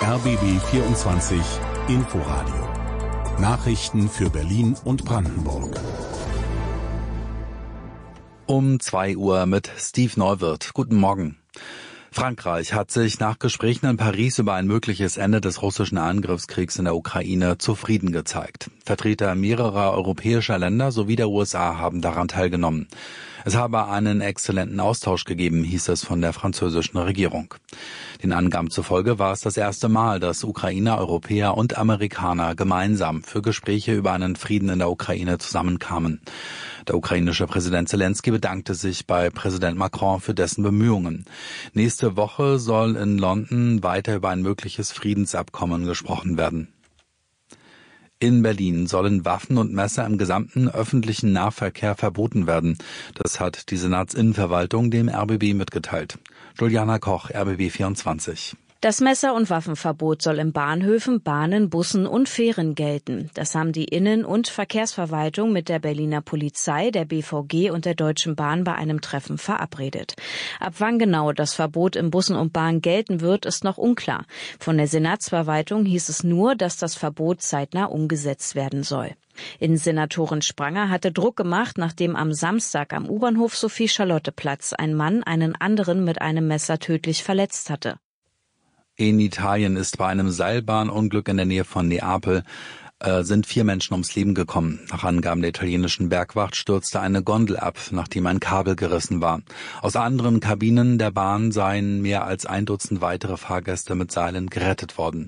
RBB 24 Inforadio. Nachrichten für Berlin und Brandenburg. Um 2 Uhr mit Steve Neuwirth. Guten Morgen. Frankreich hat sich nach Gesprächen in Paris über ein mögliches Ende des russischen Angriffskriegs in der Ukraine zufrieden gezeigt. Vertreter mehrerer europäischer Länder sowie der USA haben daran teilgenommen. Es habe einen exzellenten Austausch gegeben, hieß es von der französischen Regierung. Den Angaben zufolge war es das erste Mal, dass Ukrainer, Europäer und Amerikaner gemeinsam für Gespräche über einen Frieden in der Ukraine zusammenkamen. Der ukrainische Präsident Zelensky bedankte sich bei Präsident Macron für dessen Bemühungen. Nächste Woche soll in London weiter über ein mögliches Friedensabkommen gesprochen werden. In Berlin sollen Waffen und Messer im gesamten öffentlichen Nahverkehr verboten werden. Das hat die Senatsinnenverwaltung dem RBB mitgeteilt. Juliana Koch, RBB 24. Das Messer- und Waffenverbot soll in Bahnhöfen, Bahnen, Bussen und Fähren gelten. Das haben die Innen- und Verkehrsverwaltung mit der Berliner Polizei, der BVG und der Deutschen Bahn bei einem Treffen verabredet. Ab wann genau das Verbot in Bussen und Bahnen gelten wird, ist noch unklar. Von der Senatsverwaltung hieß es nur, dass das Verbot zeitnah umgesetzt werden soll. Innensenatorin Spranger hatte Druck gemacht, nachdem am Samstag am U-Bahnhof Sophie-Charlotte-Platz ein Mann einen anderen mit einem Messer tödlich verletzt hatte. In Italien ist bei einem Seilbahnunglück in der Nähe von Neapel sind 4 Menschen ums Leben gekommen. Nach Angaben der italienischen Bergwacht stürzte eine Gondel ab, nachdem ein Kabel gerissen war. Aus anderen Kabinen der Bahn seien mehr als 1 Dutzend weitere Fahrgäste mit Seilen gerettet worden.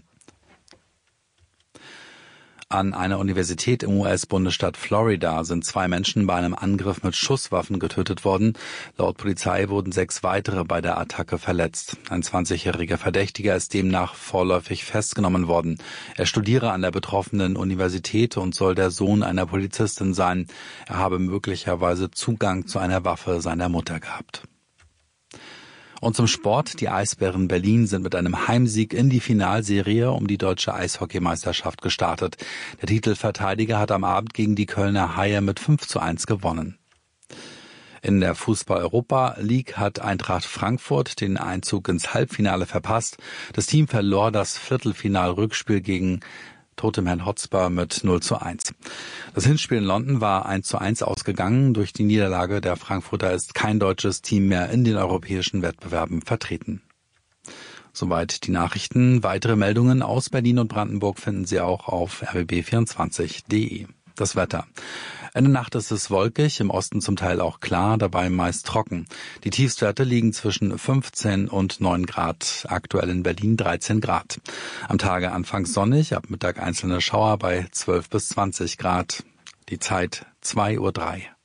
An einer Universität im US-Bundesstaat Florida sind 2 Menschen bei einem Angriff mit Schusswaffen getötet worden. Laut Polizei wurden 6 weitere bei der Attacke verletzt. Ein 20-jähriger Verdächtiger ist demnach vorläufig festgenommen worden. Er studiere an der betroffenen Universität und soll der Sohn einer Polizistin sein. Er habe möglicherweise Zugang zu einer Waffe seiner Mutter gehabt. Und zum Sport. Die Eisbären Berlin sind mit einem Heimsieg in die Finalserie um die deutsche Eishockeymeisterschaft gestartet. Der Titelverteidiger hat am Abend gegen die Kölner Haie mit 5:1 gewonnen. In der Fußball-Europa League hat Eintracht Frankfurt den Einzug ins Halbfinale verpasst. Das Team verlor das Viertelfinal-Rückspiel gegen Tottenham Hotspur mit 0:1. Das Hinspiel in London war 1:1 ausgegangen. Durch die Niederlage der Frankfurter ist kein deutsches Team mehr in den europäischen Wettbewerben vertreten. Soweit die Nachrichten. Weitere Meldungen aus Berlin und Brandenburg finden Sie auch auf rbb24.de. Das Wetter. In der Nacht ist es wolkig, im Osten zum Teil auch klar, dabei meist trocken. Die Tiefstwerte liegen zwischen 15 und 9 Grad, aktuell in Berlin 13 Grad. Am Tage anfangs sonnig, ab Mittag einzelne Schauer bei 12 bis 20 Grad. Die Zeit 2:03 Uhr.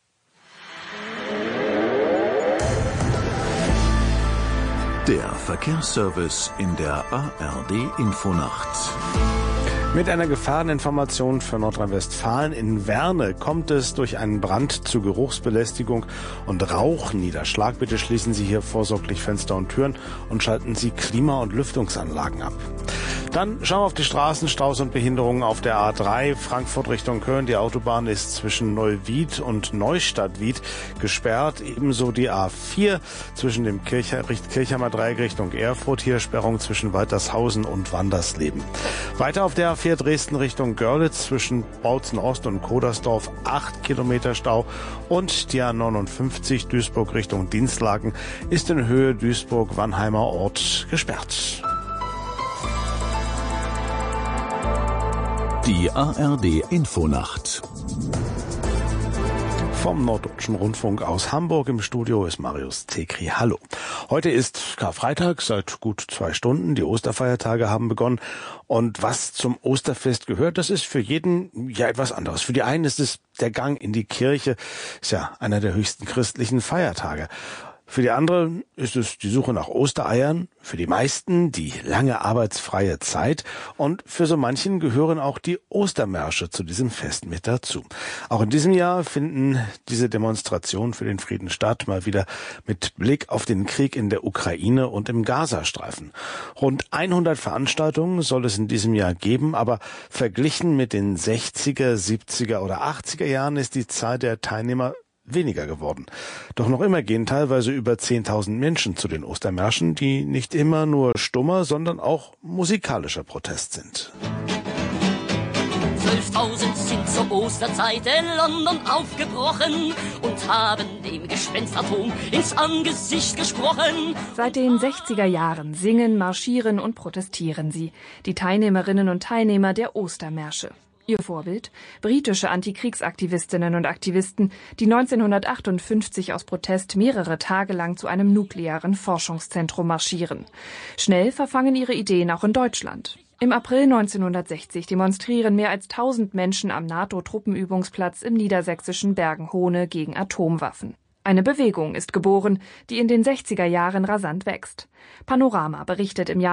Der Verkehrsservice in der ARD Infonacht. Mit einer Gefahreninformation für Nordrhein-Westfalen. In Werne kommt es durch einen Brand zu Geruchsbelästigung und Rauchniederschlag. Bitte schließen Sie hier vorsorglich Fenster und Türen und schalten Sie Klima- und Lüftungsanlagen ab. Dann schauen wir auf die Straßenstaus und Behinderungen auf der A3 Frankfurt Richtung Köln. Die Autobahn ist zwischen Neuwied und Neustadt-Wied gesperrt. Ebenso die A4 zwischen dem Kirchheimer Dreieck Richtung Erfurt. Hier Sperrung zwischen Waltershausen und Wandersleben. Weiter auf der A4 Dresden Richtung Görlitz zwischen Bautzen Ost und Kodersdorf 8 Kilometer Stau. Und die A59 Duisburg Richtung Dinslaken ist in Höhe Duisburg-Wannheimer Ort gesperrt. Die ARD Infonacht. Vom Norddeutschen Rundfunk aus Hamburg im Studio ist Marius Tekri. Hallo. Heute ist Karfreitag, seit gut 2 Stunden. Die Osterfeiertage haben begonnen. Und was zum Osterfest gehört, das ist für jeden ja etwas anderes. Für die einen ist es der Gang in die Kirche, ist ja einer der höchsten christlichen Feiertage. Für die anderen ist es die Suche nach Ostereiern, für die meisten die lange arbeitsfreie Zeit und für so manchen gehören auch die Ostermärsche zu diesem Fest mit dazu. Auch in diesem Jahr finden diese Demonstrationen für den Frieden statt, mal wieder mit Blick auf den Krieg in der Ukraine und im Gazastreifen. Rund 100 Veranstaltungen soll es in diesem Jahr geben, aber verglichen mit den 60er, 70er oder 80er Jahren ist die Zahl der Teilnehmer weniger geworden. Doch noch immer gehen teilweise über 10.000 Menschen zu den Ostermärschen, die nicht immer nur stummer, sondern auch musikalischer Protest sind. 12.000 sind zur Osterzeit in London aufgebrochen und haben dem Gespenstertum ins Angesicht gesprochen. Seit den 60er Jahren singen, marschieren und protestieren sie, die Teilnehmerinnen und Teilnehmer der Ostermärsche. Ihr Vorbild? Britische Antikriegsaktivistinnen und Aktivisten, die 1958 aus Protest mehrere Tage lang zu einem nuklearen Forschungszentrum marschieren. Schnell verfangen ihre Ideen auch in Deutschland. Im April 1960 demonstrieren mehr als 1000 Menschen am NATO-Truppenübungsplatz im niedersächsischen Bergen-Hohne gegen Atomwaffen. Eine Bewegung ist geboren, die in den 60er Jahren rasant wächst. Panorama berichtet im Jahr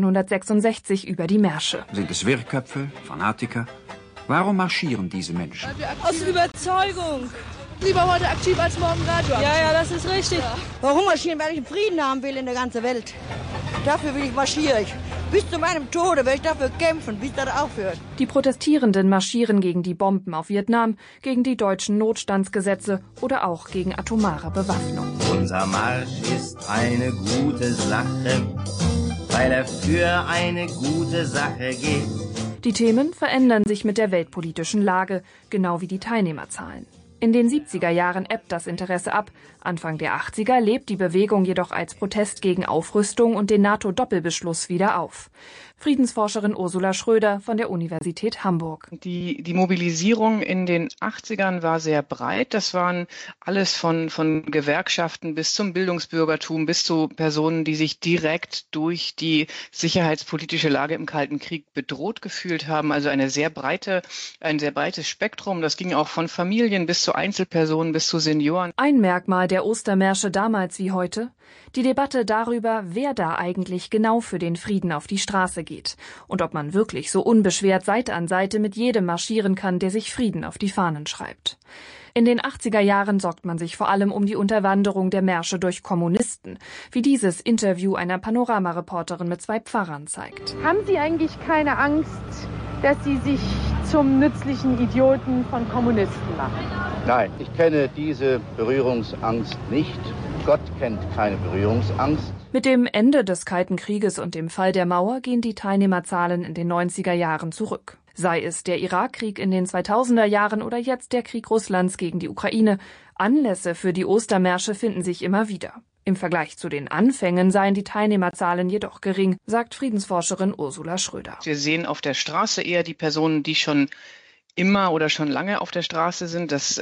1966 über die Märsche. Sind es Wirrköpfe, Fanatiker? Warum marschieren diese Menschen? Aus Überzeugung. Lieber heute aktiv als morgen Radio. Ja, das ist richtig. Ja. Warum marschieren? Weil ich einen Frieden haben will in der ganzen Welt. Dafür will ich marschieren. Bis zu meinem Tode werde ich dafür kämpfen, bis das aufhört. Die Protestierenden marschieren gegen die Bomben auf Vietnam, gegen die deutschen Notstandsgesetze oder auch gegen atomare Bewaffnung. Unser Marsch ist eine gute Sache, weil er für eine gute Sache geht. Die Themen verändern sich mit der weltpolitischen Lage, genau wie die Teilnehmerzahlen. In den 70er Jahren ebbt das Interesse ab. Anfang der 80er lebt die Bewegung jedoch als Protest gegen Aufrüstung und den NATO-Doppelbeschluss wieder auf. Friedensforscherin Ursula Schröder von der Universität Hamburg. Die Mobilisierung in den 80ern war sehr breit. Das waren alles von Gewerkschaften bis zum Bildungsbürgertum, bis zu Personen, die sich direkt durch die sicherheitspolitische Lage im Kalten Krieg bedroht gefühlt haben. Also ein sehr breites Spektrum. Das ging auch von Familien bis zu Einzelpersonen bis zu Senioren. Ein Merkmal der Ostermärsche damals wie heute: die Debatte darüber, wer da eigentlich genau für den Frieden auf die Straße geht und ob man wirklich so unbeschwert Seite an Seite mit jedem marschieren kann, der sich Frieden auf die Fahnen schreibt. In den 80er Jahren sorgt man sich vor allem um die Unterwanderung der Märsche durch Kommunisten, wie dieses Interview einer Panorama-Reporterin mit 2 Pfarrern zeigt. Haben Sie eigentlich keine Angst, dass Sie sich zum nützlichen Idioten von Kommunisten machen? Nein, ich kenne diese Berührungsangst nicht. Gott kennt keine Berührungsangst. Mit dem Ende des Kalten Krieges und dem Fall der Mauer gehen die Teilnehmerzahlen in den 90er Jahren zurück. Sei es der Irakkrieg in den 2000er Jahren oder jetzt der Krieg Russlands gegen die Ukraine, Anlässe für die Ostermärsche finden sich immer wieder. Im Vergleich zu den Anfängen seien die Teilnehmerzahlen jedoch gering, sagt Friedensforscherin Ursula Schröder. Wir sehen auf der Straße eher die Personen, die schon immer oder schon lange auf der Straße sind. Das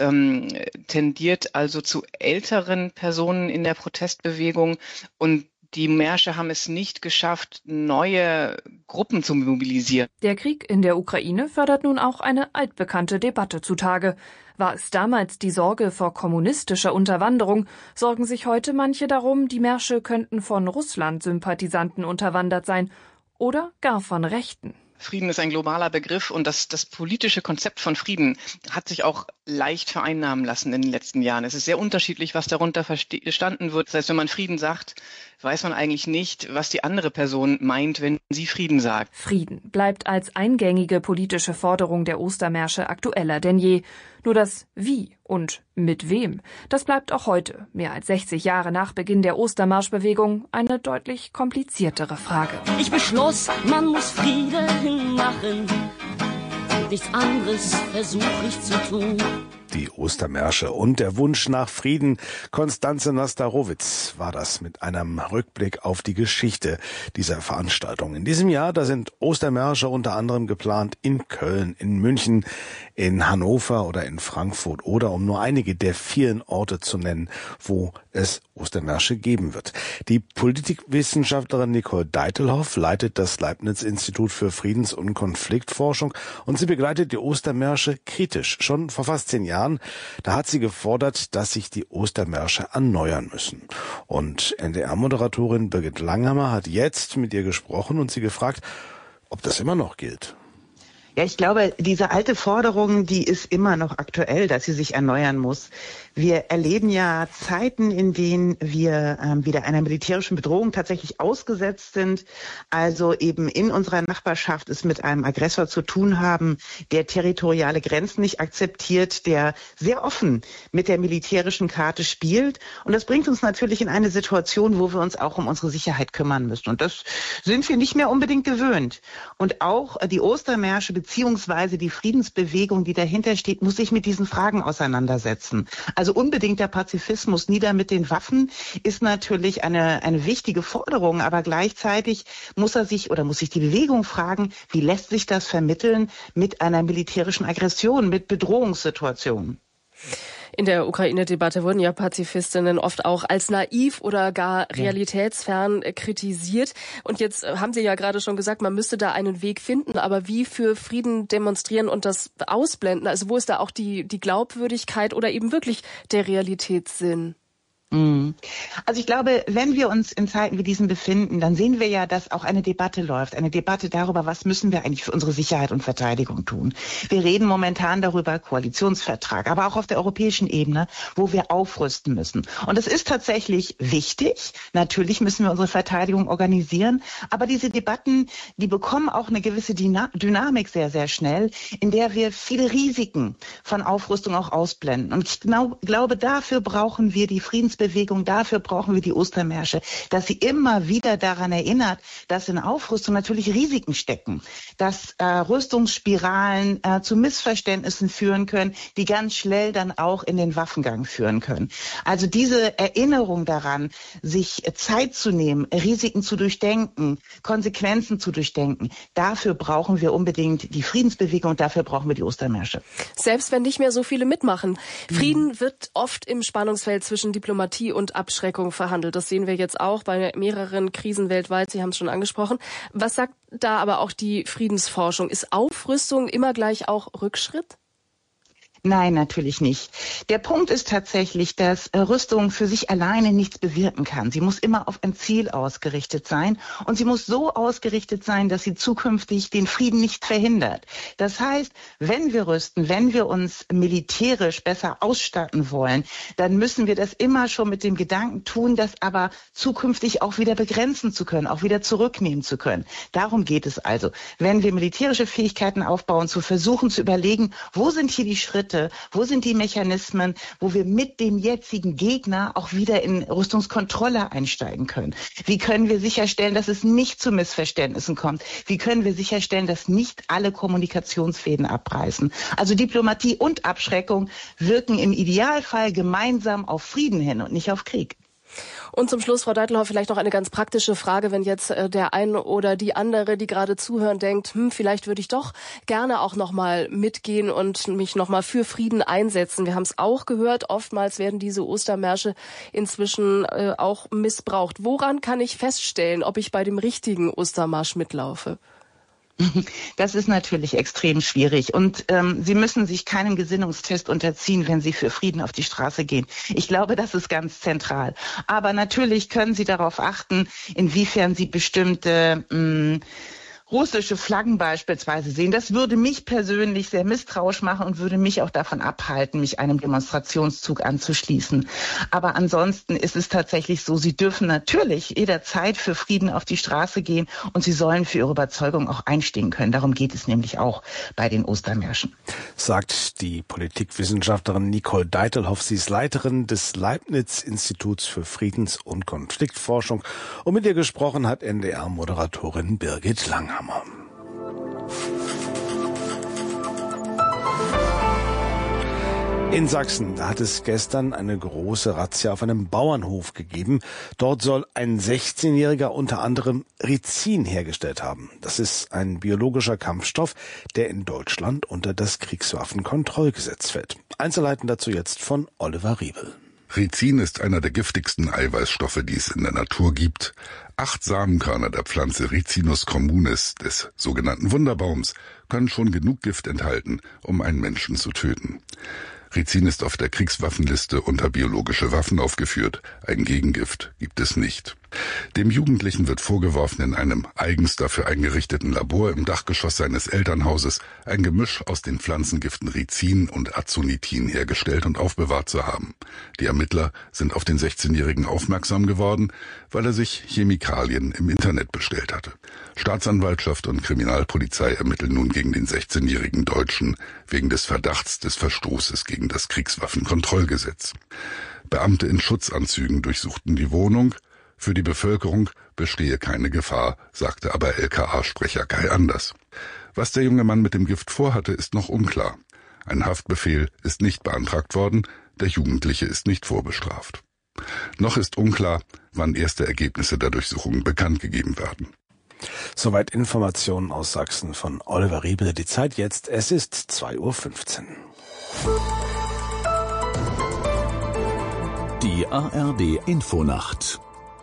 tendiert also zu älteren Personen in der Protestbewegung, und die Märsche haben es nicht geschafft, neue Gruppen zu mobilisieren. Der Krieg in der Ukraine fördert nun auch eine altbekannte Debatte zutage. War es damals die Sorge vor kommunistischer Unterwanderung, sorgen sich heute manche darum, die Märsche könnten von Russland-Sympathisanten unterwandert sein oder gar von Rechten. Frieden ist ein globaler Begriff, und das politische Konzept von Frieden hat sich auch leicht vereinnahmen lassen in den letzten Jahren. Es ist sehr unterschiedlich, was darunter verstanden wird. Das heißt, wenn man Frieden sagt, weiß man eigentlich nicht, was die andere Person meint, wenn sie Frieden sagt. Frieden bleibt als eingängige politische Forderung der Ostermärsche aktueller denn je. Nur das Wie und mit wem, das bleibt auch heute, mehr als 60 Jahre nach Beginn der Ostermarschbewegung, eine deutlich kompliziertere Frage. Ich beschloss, man muss Frieden machen. Nichts anderes versuche ich zu tun. Die Ostermärsche und der Wunsch nach Frieden. Konstanze Nastarowitz war das mit einem Rückblick auf die Geschichte dieser Veranstaltung. In diesem Jahr, da sind Ostermärsche unter anderem geplant in Köln, in München, in Hannover oder in Frankfurt, oder um nur einige der vielen Orte zu nennen, wo es Ostermärsche geben wird. Die Politikwissenschaftlerin Nicole Deitelhoff leitet das Leibniz-Institut für Friedens- und Konfliktforschung, und sie begleitet die Ostermärsche kritisch. Schon vor fast 10 Jahren, da hat sie gefordert, dass sich die Ostermärsche erneuern müssen. Und NDR-Moderatorin Birgit Langhammer hat jetzt mit ihr gesprochen und sie gefragt, ob das immer noch gilt. Ja, ich glaube, diese alte Forderung, die ist immer noch aktuell, dass sie sich erneuern muss. Wir erleben ja Zeiten, in denen wir wieder einer militärischen Bedrohung tatsächlich ausgesetzt sind. Also eben in unserer Nachbarschaft es mit einem Aggressor zu tun haben, der territoriale Grenzen nicht akzeptiert, der sehr offen mit der militärischen Karte spielt. Und das bringt uns natürlich in eine Situation, wo wir uns auch um unsere Sicherheit kümmern müssen. Und das sind wir nicht mehr unbedingt gewöhnt. Und auch die Ostermärsche beziehungsweise die Friedensbewegung, die dahinter steht, muss sich mit diesen Fragen auseinandersetzen. Also unbedingter Pazifismus, nieder mit den Waffen, ist natürlich eine wichtige Forderung, aber gleichzeitig muss sich die Bewegung fragen, wie lässt sich das vermitteln mit einer militärischen Aggression, mit Bedrohungssituationen? In der Ukraine-Debatte wurden ja Pazifistinnen oft auch als naiv oder gar realitätsfern kritisiert. Und jetzt haben Sie ja gerade schon gesagt, man müsste da einen Weg finden. Aber wie für Frieden demonstrieren und das ausblenden? Also wo ist da auch die Glaubwürdigkeit oder eben wirklich der Realitätssinn? Also ich glaube, wenn wir uns in Zeiten wie diesen befinden, dann sehen wir ja, dass auch eine Debatte läuft. Eine Debatte darüber, was müssen wir eigentlich für unsere Sicherheit und Verteidigung tun. Wir reden momentan darüber, Koalitionsvertrag, aber auch auf der europäischen Ebene, wo wir aufrüsten müssen. Und es ist tatsächlich wichtig. Natürlich müssen wir unsere Verteidigung organisieren. Aber diese Debatten, die bekommen auch eine gewisse Dynamik sehr, sehr schnell, in der wir viele Risiken von Aufrüstung auch ausblenden. Und ich glaube, dafür brauchen wir die Friedensbewegung, dafür brauchen wir die Ostermärsche, dass sie immer wieder daran erinnert, dass in Aufrüstung natürlich Risiken stecken, dass Rüstungsspiralen zu Missverständnissen führen können, die ganz schnell dann auch in den Waffengang führen können. Also diese Erinnerung daran, sich Zeit zu nehmen, Risiken zu durchdenken, Konsequenzen zu durchdenken, dafür brauchen wir unbedingt die Friedensbewegung und dafür brauchen wir die Ostermärsche. Selbst wenn nicht mehr so viele mitmachen. Frieden wird oft im Spannungsfeld zwischen Diplomatie und Abschreckung verhandelt. Das sehen wir jetzt auch bei mehreren Krisen weltweit. Sie haben es schon angesprochen. Was sagt da aber auch die Friedensforschung? Ist Aufrüstung immer gleich auch Rückschritt? Nein, natürlich nicht. Der Punkt ist tatsächlich, dass Rüstung für sich alleine nichts bewirken kann. Sie muss immer auf ein Ziel ausgerichtet sein und sie muss so ausgerichtet sein, dass sie zukünftig den Frieden nicht verhindert. Das heißt, wenn wir rüsten, wenn wir uns militärisch besser ausstatten wollen, dann müssen wir das immer schon mit dem Gedanken tun, das aber zukünftig auch wieder begrenzen zu können, auch wieder zurücknehmen zu können. Darum geht es also. Wenn wir militärische Fähigkeiten aufbauen, zu versuchen zu überlegen, wo sind hier die Schritte, wo sind die Mechanismen, wo wir mit dem jetzigen Gegner auch wieder in Rüstungskontrolle einsteigen können? Wie können wir sicherstellen, dass es nicht zu Missverständnissen kommt? Wie können wir sicherstellen, dass nicht alle Kommunikationsfäden abreißen? Also Diplomatie und Abschreckung wirken im Idealfall gemeinsam auf Frieden hin und nicht auf Krieg. Und zum Schluss, Frau Deitelhoff, vielleicht noch eine ganz praktische Frage, wenn jetzt der eine oder die andere, die gerade zuhören, denkt, vielleicht würde ich doch gerne auch nochmal mitgehen und mich nochmal für Frieden einsetzen. Wir haben es auch gehört, oftmals werden diese Ostermärsche inzwischen auch missbraucht. Woran kann ich feststellen, ob ich bei dem richtigen Ostermarsch mitlaufe? Das ist natürlich extrem schwierig und Sie müssen sich keinem Gesinnungstest unterziehen, wenn Sie für Frieden auf die Straße gehen. Ich glaube, das ist ganz zentral. Aber natürlich können Sie darauf achten, inwiefern Sie bestimmte russische Flaggen beispielsweise sehen. Das würde mich persönlich sehr misstrauisch machen und würde mich auch davon abhalten, mich einem Demonstrationszug anzuschließen. Aber ansonsten ist es tatsächlich so, Sie dürfen natürlich jederzeit für Frieden auf die Straße gehen und Sie sollen für Ihre Überzeugung auch einstehen können. Darum geht es nämlich auch bei den Ostermärschen. Sagt die Politikwissenschaftlerin Nicole Deitelhoff. Sie ist Leiterin des Leibniz-Instituts für Friedens- und Konfliktforschung. Und mit ihr gesprochen hat NDR-Moderatorin Birgit Langhammer. In Sachsen, da hat es gestern eine große Razzia auf einem Bauernhof gegeben. Dort soll ein 16-Jähriger unter anderem Rizin hergestellt haben. Das ist ein biologischer Kampfstoff, der in Deutschland unter das Kriegswaffenkontrollgesetz fällt. Einzelheiten dazu jetzt von Oliver Riebel. Rizin ist einer der giftigsten Eiweißstoffe, die es in der Natur gibt. 8 Samenkörner der Pflanze Ricinus communis, des sogenannten Wunderbaums, können schon genug Gift enthalten, um einen Menschen zu töten. Rizin ist auf der Kriegswaffenliste unter biologische Waffen aufgeführt. Ein Gegengift gibt es nicht. Dem Jugendlichen wird vorgeworfen, in einem eigens dafür eingerichteten Labor im Dachgeschoss seines Elternhauses ein Gemisch aus den Pflanzengiften Ricin und Azonitin hergestellt und aufbewahrt zu haben. Die Ermittler sind auf den 16-Jährigen aufmerksam geworden, weil er sich Chemikalien im Internet bestellt hatte. Staatsanwaltschaft und Kriminalpolizei ermitteln nun gegen den 16-jährigen Deutschen wegen des Verdachts des Verstoßes gegen das Kriegswaffenkontrollgesetz. Beamte in Schutzanzügen durchsuchten die Wohnung. Für die Bevölkerung bestehe keine Gefahr, sagte aber LKA-Sprecher Kai Anders. Was der junge Mann mit dem Gift vorhatte, ist noch unklar. Ein Haftbefehl ist nicht beantragt worden, der Jugendliche ist nicht vorbestraft. Noch ist unklar, wann erste Ergebnisse der Durchsuchung bekannt gegeben werden. Soweit Informationen aus Sachsen von Oliver Riebel. Die Zeit jetzt, es ist 2:15 Uhr. Die ARD-Infonacht.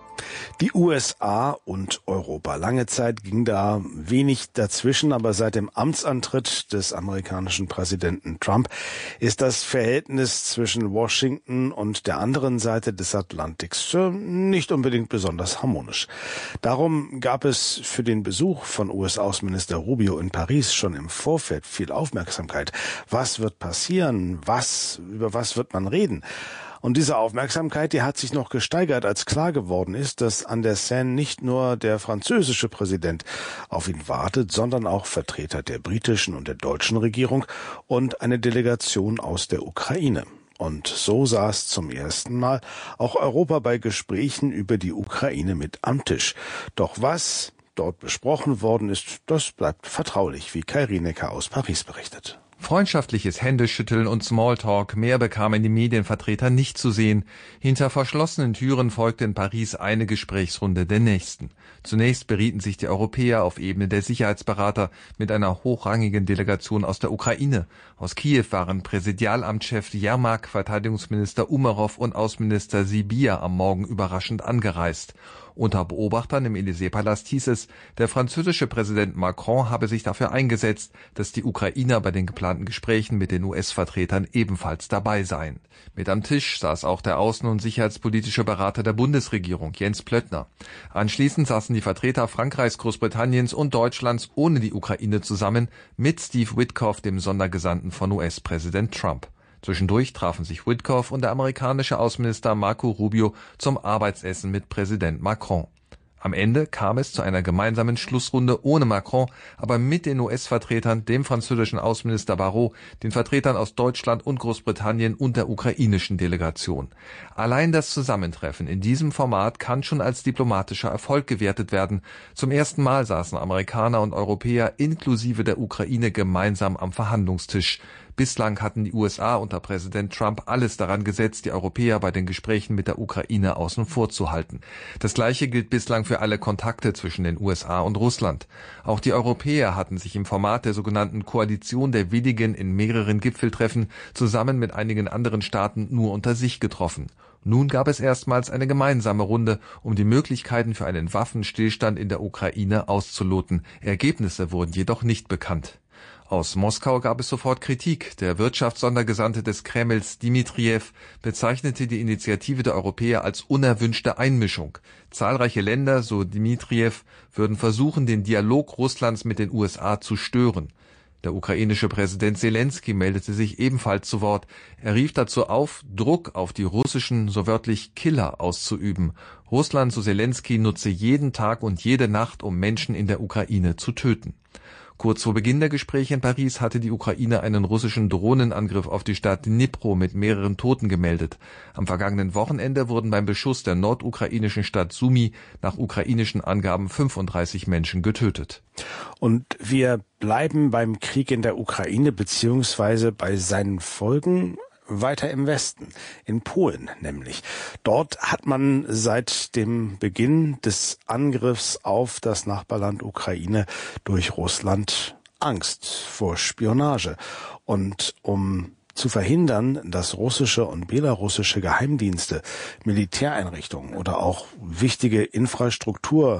Die USA und Europa. Lange Zeit ging da wenig dazwischen, aber seit dem Amtsantritt des amerikanischen Präsidenten Trump ist das Verhältnis zwischen Washington und der anderen Seite des Atlantiks nicht unbedingt besonders harmonisch. Darum gab es für den Besuch von US-Außenminister Rubio in Paris schon im Vorfeld viel Aufmerksamkeit. Was wird passieren? Über was wird man reden? Und diese Aufmerksamkeit, die hat sich noch gesteigert, als klar geworden ist, dass an der Seine nicht nur der französische Präsident auf ihn wartet, sondern auch Vertreter der britischen und der deutschen Regierung und eine Delegation aus der Ukraine. Und so saß zum ersten Mal auch Europa bei Gesprächen über die Ukraine mit am Tisch. Doch was dort besprochen worden ist, das bleibt vertraulich, wie Kai Rienecker aus Paris berichtet. Freundschaftliches Händeschütteln und Smalltalk, mehr bekamen die Medienvertreter nicht zu sehen. Hinter verschlossenen Türen folgte in Paris eine Gesprächsrunde der nächsten. Zunächst berieten sich die Europäer auf Ebene der Sicherheitsberater mit einer hochrangigen Delegation aus der Ukraine. Aus Kiew waren Präsidialamtschef Jermak, Verteidigungsminister Umerov und Außenminister Sybiha am Morgen überraschend angereist. Unter Beobachtern im Élysée-Palast hieß es, der französische Präsident Macron habe sich dafür eingesetzt, dass die Ukrainer bei den geplanten Gesprächen mit den US-Vertretern ebenfalls dabei seien. Mit am Tisch saß auch der außen- und sicherheitspolitische Berater der Bundesregierung, Jens Plöttner. Anschließend saßen die Vertreter Frankreichs, Großbritanniens und Deutschlands ohne die Ukraine zusammen mit Steve Witkoff, dem Sondergesandten von US-Präsident Trump. Zwischendurch trafen sich Witkoff und der amerikanische Außenminister Marco Rubio zum Arbeitsessen mit Präsident Macron. Am Ende kam es zu einer gemeinsamen Schlussrunde ohne Macron, aber mit den US-Vertretern, dem französischen Außenminister Barrot, den Vertretern aus Deutschland und Großbritannien und der ukrainischen Delegation. Allein das Zusammentreffen in diesem Format kann schon als diplomatischer Erfolg gewertet werden. Zum ersten Mal saßen Amerikaner und Europäer inklusive der Ukraine gemeinsam am Verhandlungstisch. Bislang hatten die USA unter Präsident Trump alles daran gesetzt, die Europäer bei den Gesprächen mit der Ukraine außen vor zu halten. Das Gleiche gilt bislang für alle Kontakte zwischen den USA und Russland. Auch die Europäer hatten sich im Format der sogenannten Koalition der Willigen in mehreren Gipfeltreffen zusammen mit einigen anderen Staaten nur unter sich getroffen. Nun gab es erstmals eine gemeinsame Runde, um die Möglichkeiten für einen Waffenstillstand in der Ukraine auszuloten. Ergebnisse wurden jedoch nicht bekannt. Aus Moskau gab es sofort Kritik. Der Wirtschaftssondergesandte des Kremls, Dmitriev, bezeichnete die Initiative der Europäer als unerwünschte Einmischung. Zahlreiche Länder, so Dmitriev, würden versuchen, den Dialog Russlands mit den USA zu stören. Der ukrainische Präsident Selenskyj meldete sich ebenfalls zu Wort. Er rief dazu auf, Druck auf die russischen, so wörtlich Killer, auszuüben. Russland, so Selenskyj, nutze jeden Tag und jede Nacht, um Menschen in der Ukraine zu töten. Kurz vor Beginn der Gespräche in Paris hatte die Ukraine einen russischen Drohnenangriff auf die Stadt Dnipro mit mehreren Toten gemeldet. Am vergangenen Wochenende wurden beim Beschuss der nordukrainischen Stadt Sumy nach ukrainischen Angaben 35 Menschen getötet. Und wir bleiben beim Krieg in der Ukraine beziehungsweise bei seinen Folgen weiter im Westen, in Polen nämlich. Dort hat man seit dem Beginn des Angriffs auf das Nachbarland Ukraine durch Russland Angst vor Spionage. Und um zu verhindern, dass russische und belarussische Geheimdienste, Militäreinrichtungen oder auch wichtige Infrastrukturbauwerke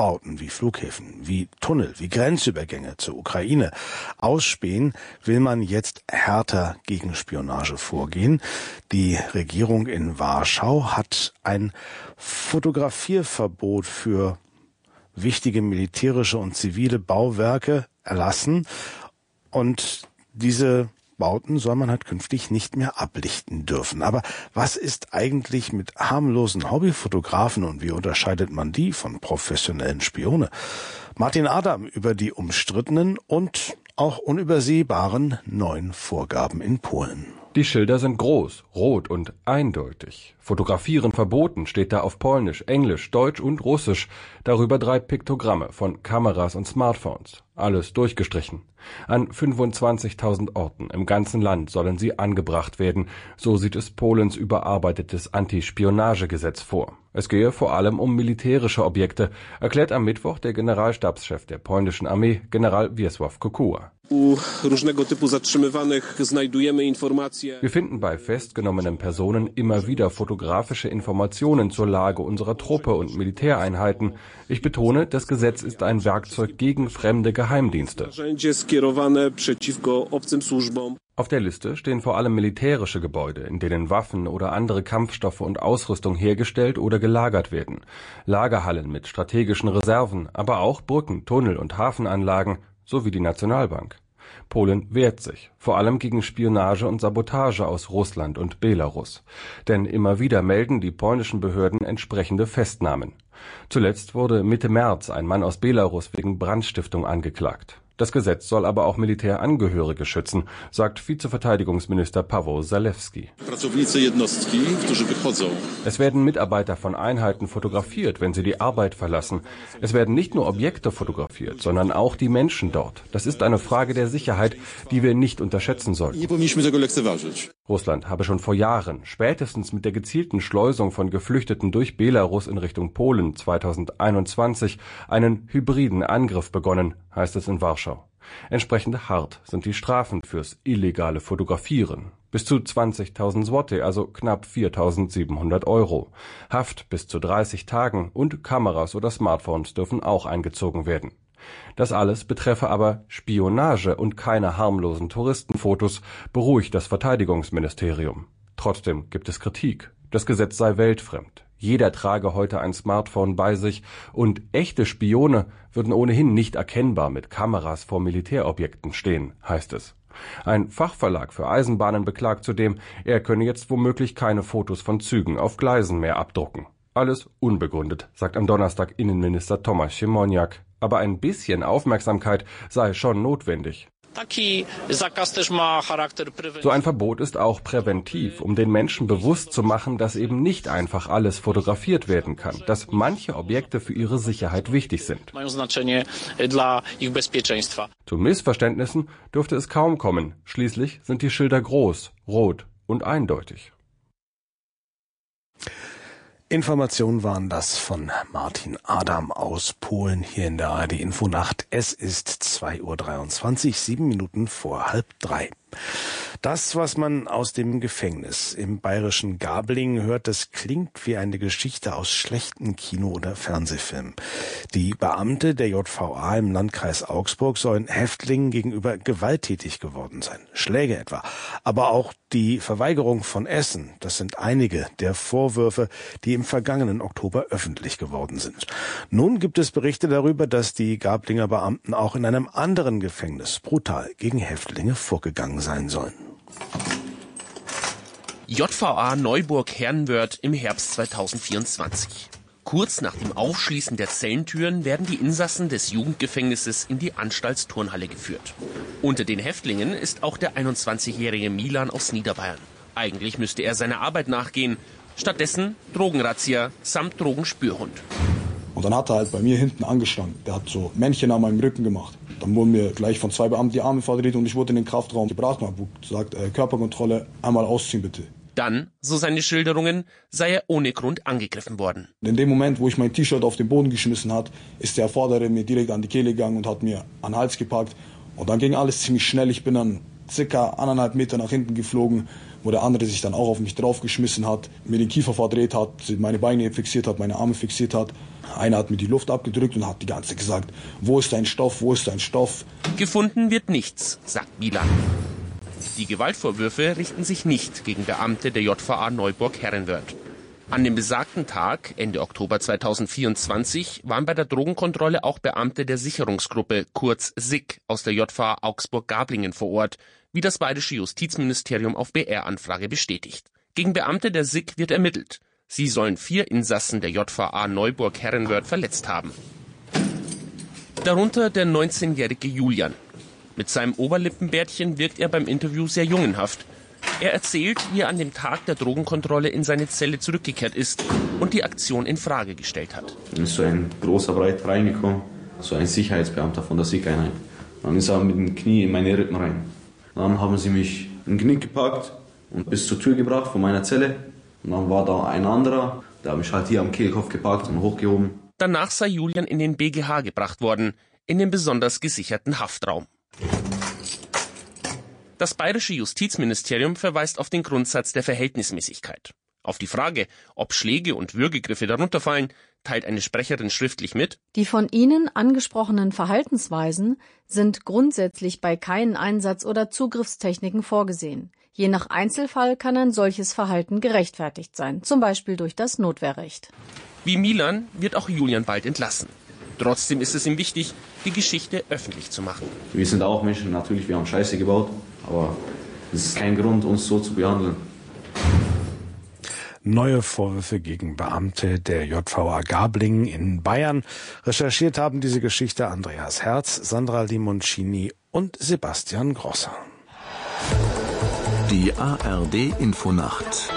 Bauten wie Flughäfen, wie Tunnel, wie Grenzübergänge zur Ukraine ausspähen, will man jetzt härter gegen Spionage vorgehen. Die Regierung in Warschau hat ein Fotografierverbot für wichtige militärische und zivile Bauwerke erlassen. Und diese Bauten soll man halt künftig nicht mehr ablichten dürfen. Aber was ist eigentlich mit harmlosen Hobbyfotografen und wie unterscheidet man die von professionellen Spione? Martin Adam über die umstrittenen und auch unübersehbaren neuen Vorgaben in Polen. Die Schilder sind groß, rot und eindeutig. Fotografieren verboten steht da auf Polnisch, Englisch, Deutsch und Russisch. Darüber 3 Piktogramme von Kameras und Smartphones. Alles durchgestrichen. An 25.000 Orten im ganzen Land sollen sie angebracht werden. So sieht es Polens überarbeitetes Antispionagegesetz vor. Es gehe vor allem um militärische Objekte, erklärt am Mittwoch der Generalstabschef der polnischen Armee, General Wiesław Kukuła. Wir finden bei festgenommenen Personen immer wieder fotografische Informationen zur Lage unserer Truppe und Militäreinheiten. Ich betone, das Gesetz ist ein Werkzeug gegen fremde Geheimdienste. Auf der Liste stehen vor allem militärische Gebäude, in denen Waffen oder andere Kampfstoffe und Ausrüstung hergestellt oder gelagert werden. Lagerhallen mit strategischen Reserven, aber auch Brücken, Tunnel und Hafenanlagen sowie die Nationalbank. Polen wehrt sich, vor allem gegen Spionage und Sabotage aus Russland und Belarus. Denn immer wieder melden die polnischen Behörden entsprechende Festnahmen. Zuletzt wurde Mitte März ein Mann aus Belarus wegen Brandstiftung angeklagt. Das Gesetz soll aber auch Militärangehörige schützen, sagt Vizeverteidigungsminister Paweł Zalewski. Es werden Mitarbeiter von Einheiten fotografiert, wenn sie die Arbeit verlassen. Es werden nicht nur Objekte fotografiert, sondern auch die Menschen dort. Das ist eine Frage der Sicherheit, die wir nicht unterschätzen sollten. Russland habe schon vor Jahren, spätestens mit der gezielten Schleusung von Geflüchteten durch Belarus in Richtung Polen 2021, einen hybriden Angriff begonnen, heißt es in Warschau. Entsprechend hart sind die Strafen fürs illegale Fotografieren. Bis zu 20.000 Zloty, also knapp 4.700 €. Haft bis zu 30 Tagen und Kameras oder Smartphones dürfen auch eingezogen werden. Das alles betreffe aber Spionage und keine harmlosen Touristenfotos, beruhigt das Verteidigungsministerium. Trotzdem gibt es Kritik. Das Gesetz sei weltfremd. Jeder trage heute ein Smartphone bei sich und echte Spione würden ohnehin nicht erkennbar mit Kameras vor Militärobjekten stehen, heißt es. Ein Fachverlag für Eisenbahnen beklagt zudem, er könne jetzt womöglich keine Fotos von Zügen auf Gleisen mehr abdrucken. Alles unbegründet, sagt am Donnerstag Innenminister Tomasz Siemoniak. Aber ein bisschen Aufmerksamkeit sei schon notwendig. So ein Verbot ist auch präventiv, um den Menschen bewusst zu machen, dass eben nicht einfach alles fotografiert werden kann, dass manche Objekte für ihre Sicherheit wichtig sind. Zu Missverständnissen dürfte es kaum kommen. Schließlich sind die Schilder groß, rot und eindeutig. Informationen waren das von Martin Adam aus Polen hier in der ARD Infonacht. Es ist 2:23 Uhr, 7 Minuten vor 2:30. Das, was man aus dem Gefängnis im bayerischen Gablingen hört, das klingt wie eine Geschichte aus schlechten Kino- oder Fernsehfilmen. Die Beamte der JVA im Landkreis Augsburg sollen Häftlingen gegenüber gewalttätig geworden sein. Schläge etwa. Aber auch die Verweigerung von Essen, das sind einige der Vorwürfe, die im vergangenen Oktober öffentlich geworden sind. Nun gibt es Berichte darüber, dass die Gablinger Beamten auch in einem anderen Gefängnis brutal gegen Häftlinge vorgegangen sein sollen. JVA Neuburg-Herrenwörth im Herbst 2024. Kurz nach dem Aufschließen der Zellentüren werden die Insassen des Jugendgefängnisses in die Anstaltsturnhalle geführt. Unter den Häftlingen ist auch der 21-jährige Milan aus Niederbayern. Eigentlich müsste er seiner Arbeit nachgehen. Stattdessen Drogenrazzia samt Drogenspürhund. Und dann hat er halt bei mir hinten angeschlagen. Der hat so Männchen an meinem Rücken gemacht. Dann wurden mir gleich von 2 Beamten die Arme verdreht und ich wurde in den Kraftraum gebracht. Man hat gesagt, Körperkontrolle, einmal ausziehen bitte. Dann, so seine Schilderungen, sei er ohne Grund angegriffen worden. In dem Moment, wo ich mein T-Shirt auf den Boden geschmissen hat, ist der Vordere mir direkt an die Kehle gegangen und hat mir an den Hals gepackt. Und dann ging alles ziemlich schnell. Ich bin dann circa 1,5 Meter nach hinten geflogen, wo der andere sich dann auch auf mich draufgeschmissen hat, mir den Kiefer verdreht hat, meine Beine fixiert hat, meine Arme fixiert hat. Einer hat mir die Luft abgedrückt und hat die ganze Zeit gesagt, wo ist dein Stoff, wo ist dein Stoff? Gefunden wird nichts, sagt Milan. Die Gewaltvorwürfe richten sich nicht gegen Beamte der JVA Neuburg-Herrenwörth. An dem besagten Tag, Ende Oktober 2024, waren bei der Drogenkontrolle auch Beamte der Sicherungsgruppe, kurz SIG, aus der JVA Augsburg-Gablingen vor Ort, wie das bayerische Justizministerium auf BR-Anfrage bestätigt. Gegen Beamte der SIG wird ermittelt. Sie sollen 4 Insassen der JVA Neuburg-Herrenwörth verletzt haben. Darunter der 19-jährige Julian. Mit seinem Oberlippenbärtchen wirkt er beim Interview sehr jungenhaft. Er erzählt, wie er an dem Tag der Drogenkontrolle in seine Zelle zurückgekehrt ist und die Aktion in Frage gestellt hat. Dann ist so ein großer Breit reingekommen, so ein Sicherheitsbeamter von der SIG-Einheit. Dann ist er mit dem Knie in meine Rippen rein. Dann haben sie mich im Knick gepackt und bis zur Tür gebracht von meiner Zelle. Und dann war da ein anderer, der hat mich halt hier am Kehlkopf gepackt und hochgehoben. Danach sei Julian in den BGH gebracht worden, in den besonders gesicherten Haftraum. Das bayerische Justizministerium verweist auf den Grundsatz der Verhältnismäßigkeit. Auf die Frage, ob Schläge und Würgegriffe darunter fallen, teilt eine Sprecherin schriftlich mit: Die von Ihnen angesprochenen Verhaltensweisen sind grundsätzlich bei keinen Einsatz- oder Zugriffstechniken vorgesehen. Je nach Einzelfall kann ein solches Verhalten gerechtfertigt sein, zum Beispiel durch das Notwehrrecht. Wie Milan wird auch Julian bald entlassen. Trotzdem ist es ihm wichtig, die Geschichte öffentlich zu machen. Wir sind auch Menschen, natürlich, wir haben Scheiße gebaut, aber es ist kein Grund, uns so zu behandeln. Neue Vorwürfe gegen Beamte der JVA Gablingen in Bayern. Recherchiert haben diese Geschichte Andreas Herz, Sandra Limoncini und Sebastian Grosser. Die ARD Infonacht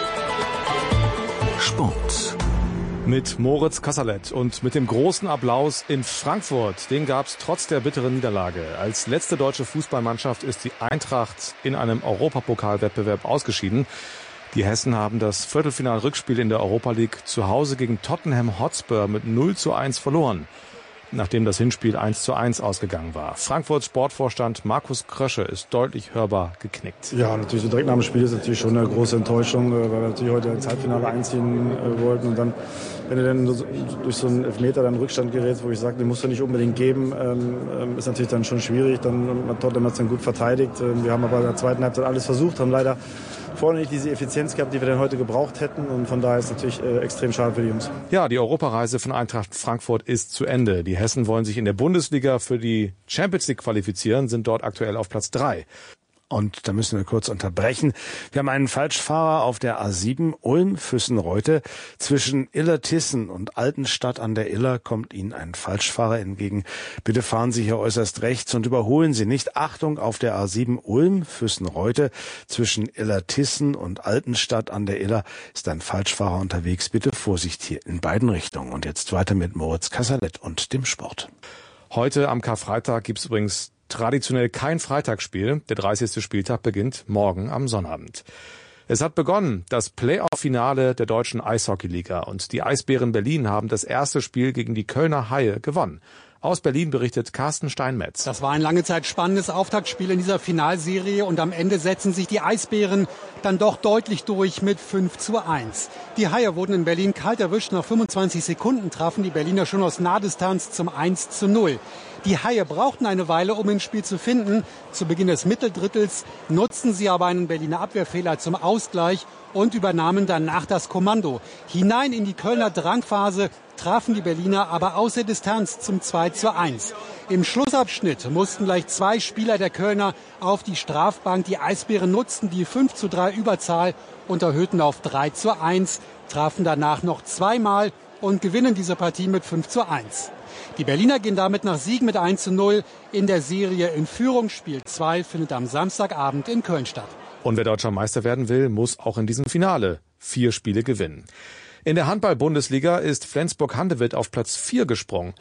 Sport. Mit Moritz Kasserlet und mit dem großen Applaus in Frankfurt. Den gab es trotz der bitteren Niederlage. Als letzte deutsche Fußballmannschaft ist die Eintracht in einem Europapokalwettbewerb ausgeschieden. Die Hessen haben das Viertelfinal-Rückspiel in der Europa League zu Hause gegen Tottenham Hotspur mit 0:1 verloren, nachdem das Hinspiel 1:1 ausgegangen war. Frankfurts Sportvorstand Markus Krösche ist deutlich hörbar geknickt. Ja, natürlich so direkt nach dem Spiel ist natürlich schon eine große Enttäuschung, weil wir natürlich heute ins Halbfinale einziehen wollten. Und dann, wenn du dann durch so einen Elfmeter dann Rückstand gerätst, wo ich sage, den musst du nicht unbedingt geben, ist natürlich dann schon schwierig. Tottenham hat es dann gut verteidigt. Wir haben aber in der zweiten Halbzeit alles versucht, haben leider vorne nicht diese Effizienz gehabt, die wir dann heute gebraucht hätten. Und von daher ist es natürlich extrem schade für die Jungs. Ja, die Europareise von Eintracht Frankfurt ist zu Ende. Die Hessen wollen sich in der Bundesliga für die Champions League qualifizieren, sind dort aktuell auf Platz 3. Und da müssen wir kurz unterbrechen. Wir haben einen Falschfahrer auf der A7 Ulm-Füssen-Reute. Zwischen Illertissen und Altenstadt an der Iller kommt Ihnen ein Falschfahrer entgegen. Bitte fahren Sie hier äußerst rechts und überholen Sie nicht. Achtung, auf der A7 Ulm-Füssen-Reute zwischen Illertissen und Altenstadt an der Iller ist ein Falschfahrer unterwegs. Bitte Vorsicht hier in beiden Richtungen. Und jetzt weiter mit Moritz Kasserlet und dem Sport. Heute am Karfreitag gibt es übrigens traditionell kein Freitagsspiel. Der 30. Spieltag beginnt morgen am Sonnabend. Es hat begonnen, das Playoff-Finale der deutschen Eishockeyliga. Und die Eisbären Berlin haben das erste Spiel gegen die Kölner Haie gewonnen. Aus Berlin berichtet Carsten Steinmetz. Das war ein lange Zeit spannendes Auftaktspiel in dieser Finalserie und am Ende setzen sich die Eisbären dann doch deutlich durch mit 5:1. Die Haie wurden in Berlin kalt erwischt. Nach 25 Sekunden trafen die Berliner schon aus Nahdistanz zum 1:0. Die Haie brauchten eine Weile, um ins Spiel zu finden. Zu Beginn des Mitteldrittels nutzten sie aber einen Berliner Abwehrfehler zum Ausgleich und übernahmen danach das Kommando. Hinein in die Kölner Drangphase trafen die Berliner aber aus der Distanz zum 2:1. Im Schlussabschnitt mussten gleich 2 Spieler der Kölner auf die Strafbank. Die Eisbären nutzten die 5:3 Überzahl und erhöhten auf 3:1, trafen danach noch 2-mal und gewinnen diese Partie mit 5:1. Die Berliner gehen damit nach Sieg mit 1:0 in der Serie in Führung. Spiel 2 findet am Samstagabend in Köln statt. Und wer deutscher Meister werden will, muss auch in diesem Finale 4 Spiele gewinnen. In der Handball-Bundesliga ist Flensburg-Handewitt auf Platz 4 gesprungen.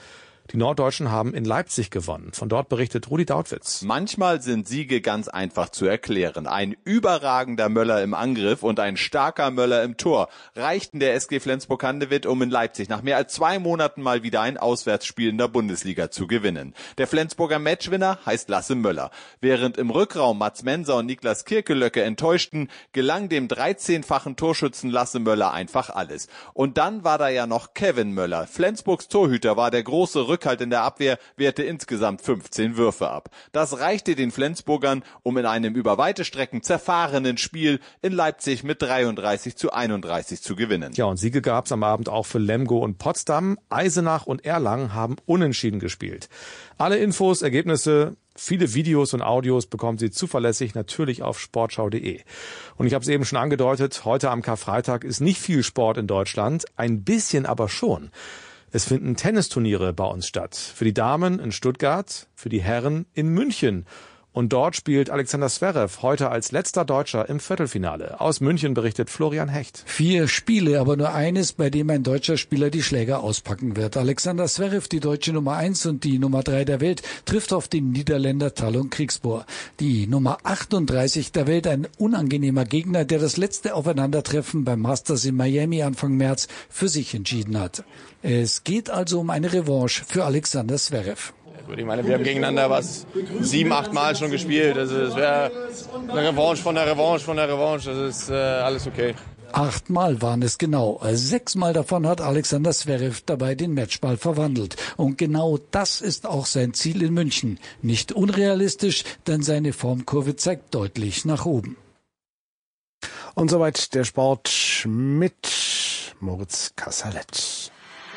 Die Norddeutschen haben in Leipzig gewonnen. Von dort berichtet Rudi Dautwitz. Manchmal sind Siege ganz einfach zu erklären. Ein überragender Möller im Angriff und ein starker Möller im Tor reichten der SG Flensburg-Handewitt, um in Leipzig nach mehr als 2 Monaten mal wieder ein Auswärtsspiel in der Bundesliga zu gewinnen. Der Flensburger Matchwinner heißt Lasse Möller. Während im Rückraum Mats Menser und Niklas Kirkelöcke enttäuschten, gelang dem 13-fachen Torschützen Lasse Möller einfach alles. Und dann war da ja noch Kevin Möller. Flensburgs Torhüter war der große Rückhalt in der Abwehr, wehrte insgesamt 15 Würfe ab. Das reichte den Flensburgern, um in einem über weite Strecken zerfahrenen Spiel in Leipzig mit 33:31 zu gewinnen. Ja, und Siege gab's am Abend auch für Lemgo und Potsdam. Eisenach und Erlangen haben unentschieden gespielt. Alle Infos, Ergebnisse, viele Videos und Audios bekommen Sie zuverlässig natürlich auf sportschau.de. Und ich habe es eben schon angedeutet, heute am Karfreitag ist nicht viel Sport in Deutschland, ein bisschen aber schon. Es finden Tennisturniere bei uns statt. Für die Damen in Stuttgart, für die Herren in München. Und dort spielt Alexander Zverev heute als letzter Deutscher im Viertelfinale. Aus München berichtet Florian Hecht. 4 Spiele, aber nur eines, bei dem ein deutscher Spieler die Schläger auspacken wird. Alexander Zverev, die deutsche Nummer 1 und die Nummer 3 der Welt, trifft auf den Niederländer Talon Kriegsboer. Die Nummer 38 der Welt, ein unangenehmer Gegner, der das letzte Aufeinandertreffen beim Masters in Miami Anfang März für sich entschieden hat. Es geht also um eine Revanche für Alexander Zverev. Ich meine, wir haben gegeneinander 7, 8 Mal schon gespielt. Also es wäre eine Revanche von der Revanche von der Revanche. Das ist alles okay. 8 Mal waren es genau. 6 Mal davon hat Alexander Zverev dabei den Matchball verwandelt. Und genau das ist auch sein Ziel in München. Nicht unrealistisch, denn seine Formkurve zeigt deutlich nach oben. Und soweit der Sport mit Moritz Kasserlet.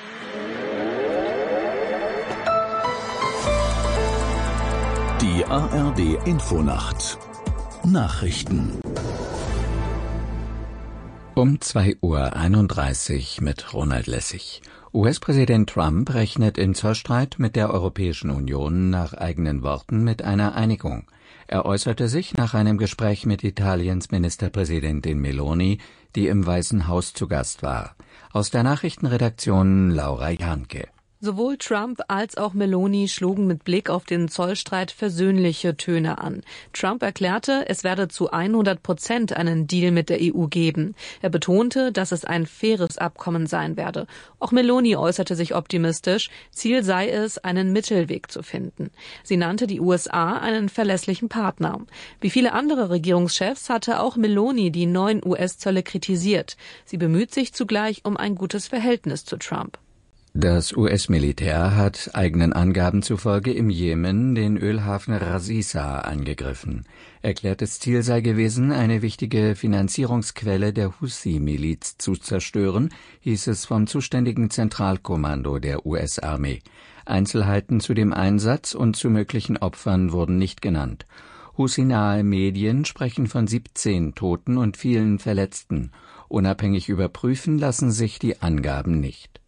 Die ARD Infonacht Nachrichten um 2:31 Uhr mit Ronald Lessig. US-Präsident Trump rechnet im Zollstreit mit der Europäischen Union nach eigenen Worten mit einer Einigung. Er äußerte sich nach einem Gespräch mit Italiens Ministerpräsidentin Meloni, die im Weißen Haus zu Gast war. Aus der Nachrichtenredaktion Laura Jahnke. Sowohl Trump als auch Meloni schlugen mit Blick auf den Zollstreit versöhnliche Töne an. Trump erklärte, es werde zu 100% einen Deal mit der EU geben. Er betonte, dass es ein faires Abkommen sein werde. Auch Meloni äußerte sich optimistisch. Ziel sei es, einen Mittelweg zu finden. Sie nannte die USA einen verlässlichen Partner. Wie viele andere Regierungschefs hatte auch Meloni die neuen US-Zölle kritisiert. Sie bemüht sich zugleich um ein gutes Verhältnis zu Trump. Das US-Militär hat eigenen Angaben zufolge im Jemen den Ölhafen Ras Issa angegriffen. Erklärtes Ziel sei gewesen, eine wichtige Finanzierungsquelle der Houthi-Miliz zu zerstören, hieß es vom zuständigen Zentralkommando der US-Armee. Einzelheiten zu dem Einsatz und zu möglichen Opfern wurden nicht genannt. Houthi-nahe Medien sprechen von 17 Toten und vielen Verletzten. Unabhängig überprüfen lassen sich die Angaben nicht.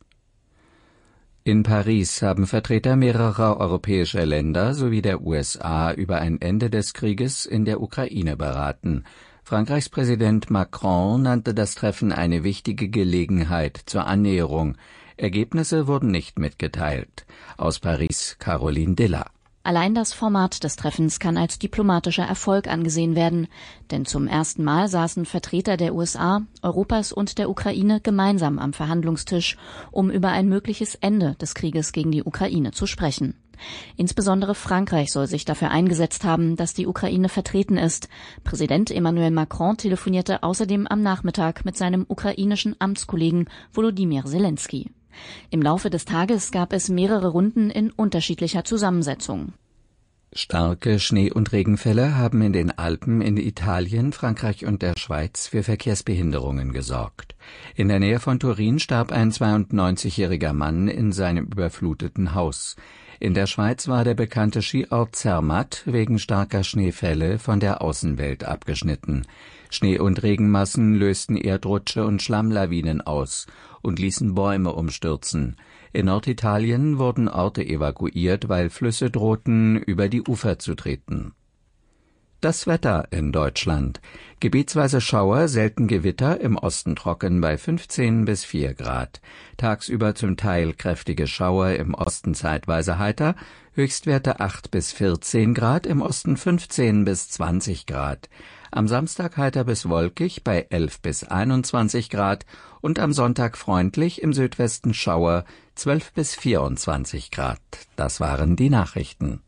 In Paris haben Vertreter mehrerer europäischer Länder sowie der USA über ein Ende des Krieges in der Ukraine beraten. Frankreichs Präsident Macron nannte das Treffen eine wichtige Gelegenheit zur Annäherung. Ergebnisse wurden nicht mitgeteilt. Aus Paris Caroline Dilla. Allein das Format des Treffens kann als diplomatischer Erfolg angesehen werden, denn zum ersten Mal saßen Vertreter der USA, Europas und der Ukraine gemeinsam am Verhandlungstisch, um über ein mögliches Ende des Krieges gegen die Ukraine zu sprechen. Insbesondere Frankreich soll sich dafür eingesetzt haben, dass die Ukraine vertreten ist. Präsident Emmanuel Macron telefonierte außerdem am Nachmittag mit seinem ukrainischen Amtskollegen Volodymyr Zelensky. Im Laufe des Tages gab es mehrere Runden in unterschiedlicher Zusammensetzung. Starke Schnee- und Regenfälle haben in den Alpen in Italien, Frankreich und der Schweiz für Verkehrsbehinderungen gesorgt. In der Nähe von Turin starb ein 92-jähriger Mann in seinem überfluteten Haus. In der Schweiz war der bekannte Skiort Zermatt wegen starker Schneefälle von der Außenwelt abgeschnitten. Schnee- und Regenmassen lösten Erdrutsche und Schlammlawinen aus und ließen Bäume umstürzen. In Norditalien wurden Orte evakuiert, weil Flüsse drohten, über die Ufer zu treten. Das Wetter in Deutschland. Gebietsweise Schauer, selten Gewitter, im Osten trocken bei 15 bis 4 Grad. Tagsüber zum Teil kräftige Schauer, im Osten zeitweise heiter, Höchstwerte 8 bis 14 Grad, im Osten 15 bis 20 Grad. Am Samstag heiter bis wolkig bei 11 bis 21 Grad und am Sonntag freundlich, im Südwesten Schauer 12 bis 24 Grad. Das waren die Nachrichten.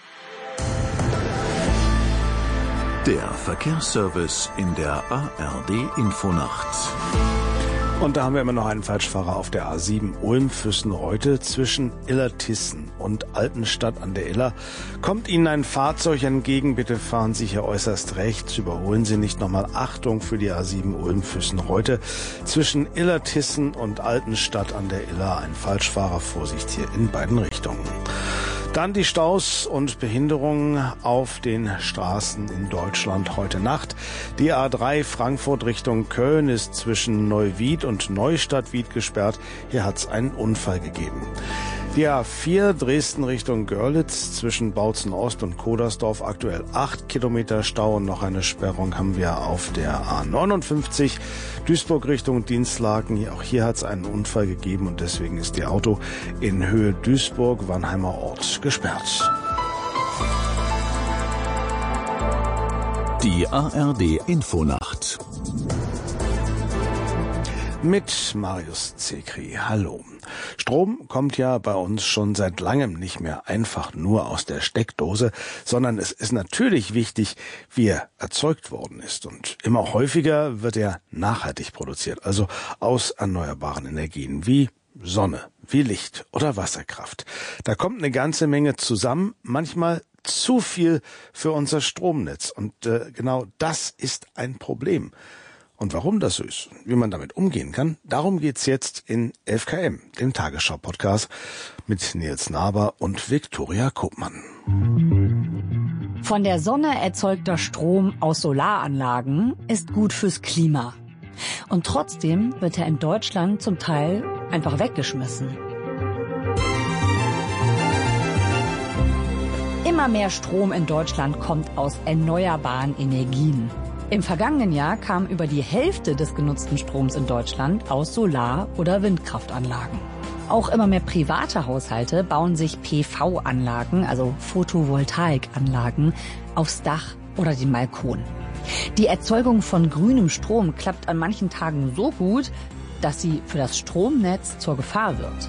Der Verkehrsservice in der ARD Infonacht. Und da haben wir immer noch einen Falschfahrer auf der A7 Ulm-Füssen-Reutte zwischen Illertissen und Altenstadt an der Iller. Kommt Ihnen ein Fahrzeug entgegen, bitte fahren Sie hier äußerst rechts. Überholen Sie nicht nochmal. Achtung für die A7 Ulm-Füssen-Reutte zwischen Illertissen und Altenstadt an der Iller. Ein Falschfahrer, Vorsicht hier in beiden Richtungen. Dann die Staus und Behinderungen auf den Straßen in Deutschland heute Nacht. Die A3 Frankfurt Richtung Köln ist zwischen Neuwied und Neustadt-Wied gesperrt. Hier hat es einen Unfall gegeben. Die A4 Dresden Richtung Görlitz zwischen Bautzen Ost und Kodersdorf aktuell 8 Kilometer Stau und noch eine Sperrung haben wir auf der A59 Duisburg Richtung Dinslaken. Auch hier hat es einen Unfall gegeben und deswegen ist die Auto in Höhe Duisburg-Wannheimer Ort gesperrt. Die ARD Infonacht. Mit Marius Zekri. Hallo. Strom kommt ja bei uns schon seit langem nicht mehr einfach nur aus der Steckdose, sondern es ist natürlich wichtig, wie er erzeugt worden ist. Und immer häufiger wird er nachhaltig produziert, also aus erneuerbaren Energien wie Sonne, wie Licht oder Wasserkraft. Da kommt eine ganze Menge zusammen, manchmal zu viel für unser Stromnetz. Und genau das ist ein Problem. Und warum das so ist, wie man damit umgehen kann, darum geht's jetzt in 11KM, dem Tagesschau-Podcast mit Nils Naber und Viktoria Kopmann. Von der Sonne erzeugter Strom aus Solaranlagen ist gut fürs Klima. Und trotzdem wird er in Deutschland zum Teil einfach weggeschmissen. Immer mehr Strom in Deutschland kommt aus erneuerbaren Energien. Im vergangenen Jahr kam über die Hälfte des genutzten Stroms in Deutschland aus Solar- oder Windkraftanlagen. Auch immer mehr private Haushalte bauen sich PV-Anlagen, also Photovoltaikanlagen, aufs Dach oder den Balkon. Die Erzeugung von grünem Strom klappt an manchen Tagen so gut, dass sie für das Stromnetz zur Gefahr wird.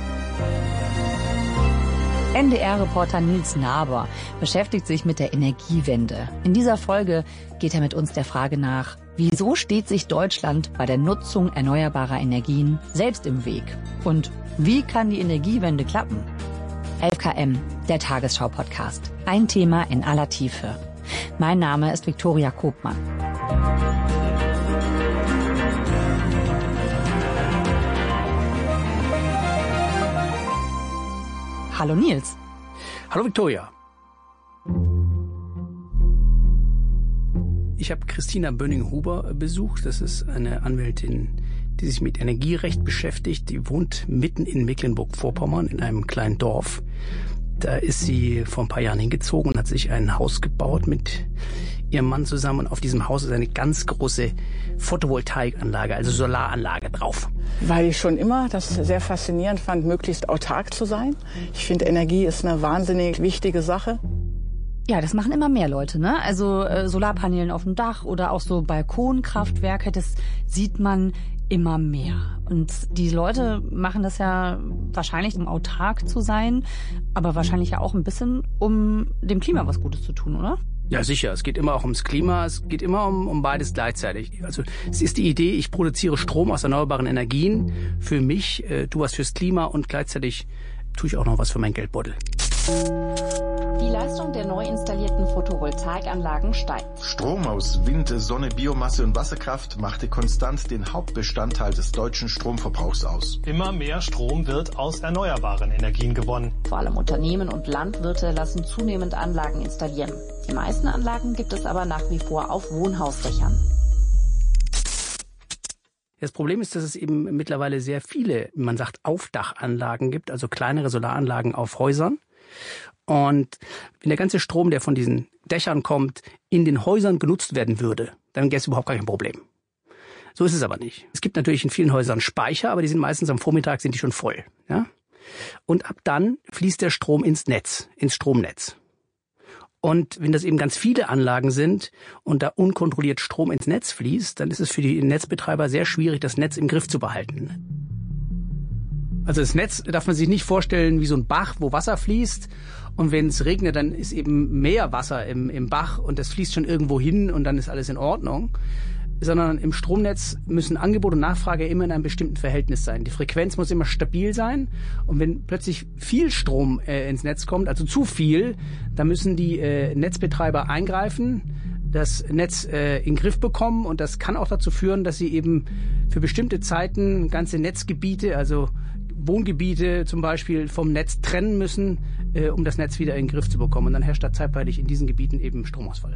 NDR-Reporter Nils Naber beschäftigt sich mit der Energiewende. In dieser Folge geht er mit uns der Frage nach, wieso steht sich Deutschland bei der Nutzung erneuerbarer Energien selbst im Weg? Und wie kann die Energiewende klappen? 11KM, der Tagesschau-Podcast. Ein Thema in aller Tiefe. Mein Name ist Viktoria Kopmann. Hallo Nils. Hallo Viktoria. Ich habe Christina Bönning-Huber besucht. Das ist eine Anwältin, die sich mit Energierecht beschäftigt. Die wohnt mitten in Mecklenburg-Vorpommern in einem kleinen Dorf. Da ist sie vor ein paar Jahren hingezogen und hat sich ein Haus gebaut mit ihrem Mann zusammen. Und auf diesem Haus ist eine ganz große Photovoltaikanlage, also Solaranlage drauf. Weil ich schon immer das sehr faszinierend fand, möglichst autark zu sein. Ich finde, Energie ist eine wahnsinnig wichtige Sache. Ja, das machen immer mehr Leute, ne? Also Solarpanelen auf dem Dach oder auch so Balkonkraftwerke, das sieht man immer mehr. Und die Leute machen das ja wahrscheinlich, um autark zu sein, aber wahrscheinlich ja auch ein bisschen, um dem Klima was Gutes zu tun, oder? Ja, sicher. Es geht immer auch ums Klima. Es geht immer um beides gleichzeitig. Also es ist die Idee, ich produziere Strom aus erneuerbaren Energien für mich, du was fürs Klima und gleichzeitig tue ich auch noch was für meinen Geldbeutel. Die Leistung der neu installierten Photovoltaikanlagen steigt. Strom aus Wind, Sonne, Biomasse und Wasserkraft machte konstant den Hauptbestandteil des deutschen Stromverbrauchs aus. Immer mehr Strom wird aus erneuerbaren Energien gewonnen. Vor allem Unternehmen und Landwirte lassen zunehmend Anlagen installieren. Die meisten Anlagen gibt es aber nach wie vor auf Wohnhausdächern. Das Problem ist, dass es eben mittlerweile sehr viele, man sagt, Aufdachanlagen gibt, also kleinere Solaranlagen auf Häusern. Und wenn der ganze Strom, der von diesen Dächern kommt, in den Häusern genutzt werden würde, dann gäbe es überhaupt gar kein Problem. So ist es aber nicht. Es gibt natürlich in vielen Häusern Speicher, aber die sind meistens am Vormittag sind die schon voll. Ja? Und ab dann fließt der Strom ins Netz, ins Stromnetz. Und wenn das eben ganz viele Anlagen sind und da unkontrolliert Strom ins Netz fließt, dann ist es für die Netzbetreiber sehr schwierig, das Netz im Griff zu behalten. Also das Netz darf man sich nicht vorstellen wie so ein Bach, wo Wasser fließt. Und wenn es regnet, dann ist eben mehr Wasser im Bach und das fließt schon irgendwo hin und dann ist alles in Ordnung. Sondern im Stromnetz müssen Angebot und Nachfrage immer in einem bestimmten Verhältnis sein. Die Frequenz muss immer stabil sein. Und wenn plötzlich viel Strom ins Netz kommt, also zu viel, dann müssen die Netzbetreiber eingreifen, das Netz in den Griff bekommen. Und das kann auch dazu führen, dass sie eben für bestimmte Zeiten ganze Netzgebiete, also Wohngebiete zum Beispiel, vom Netz trennen müssen, um das Netz wieder in den Griff zu bekommen. Und dann herrscht da zeitweilig in diesen Gebieten eben Stromausfall.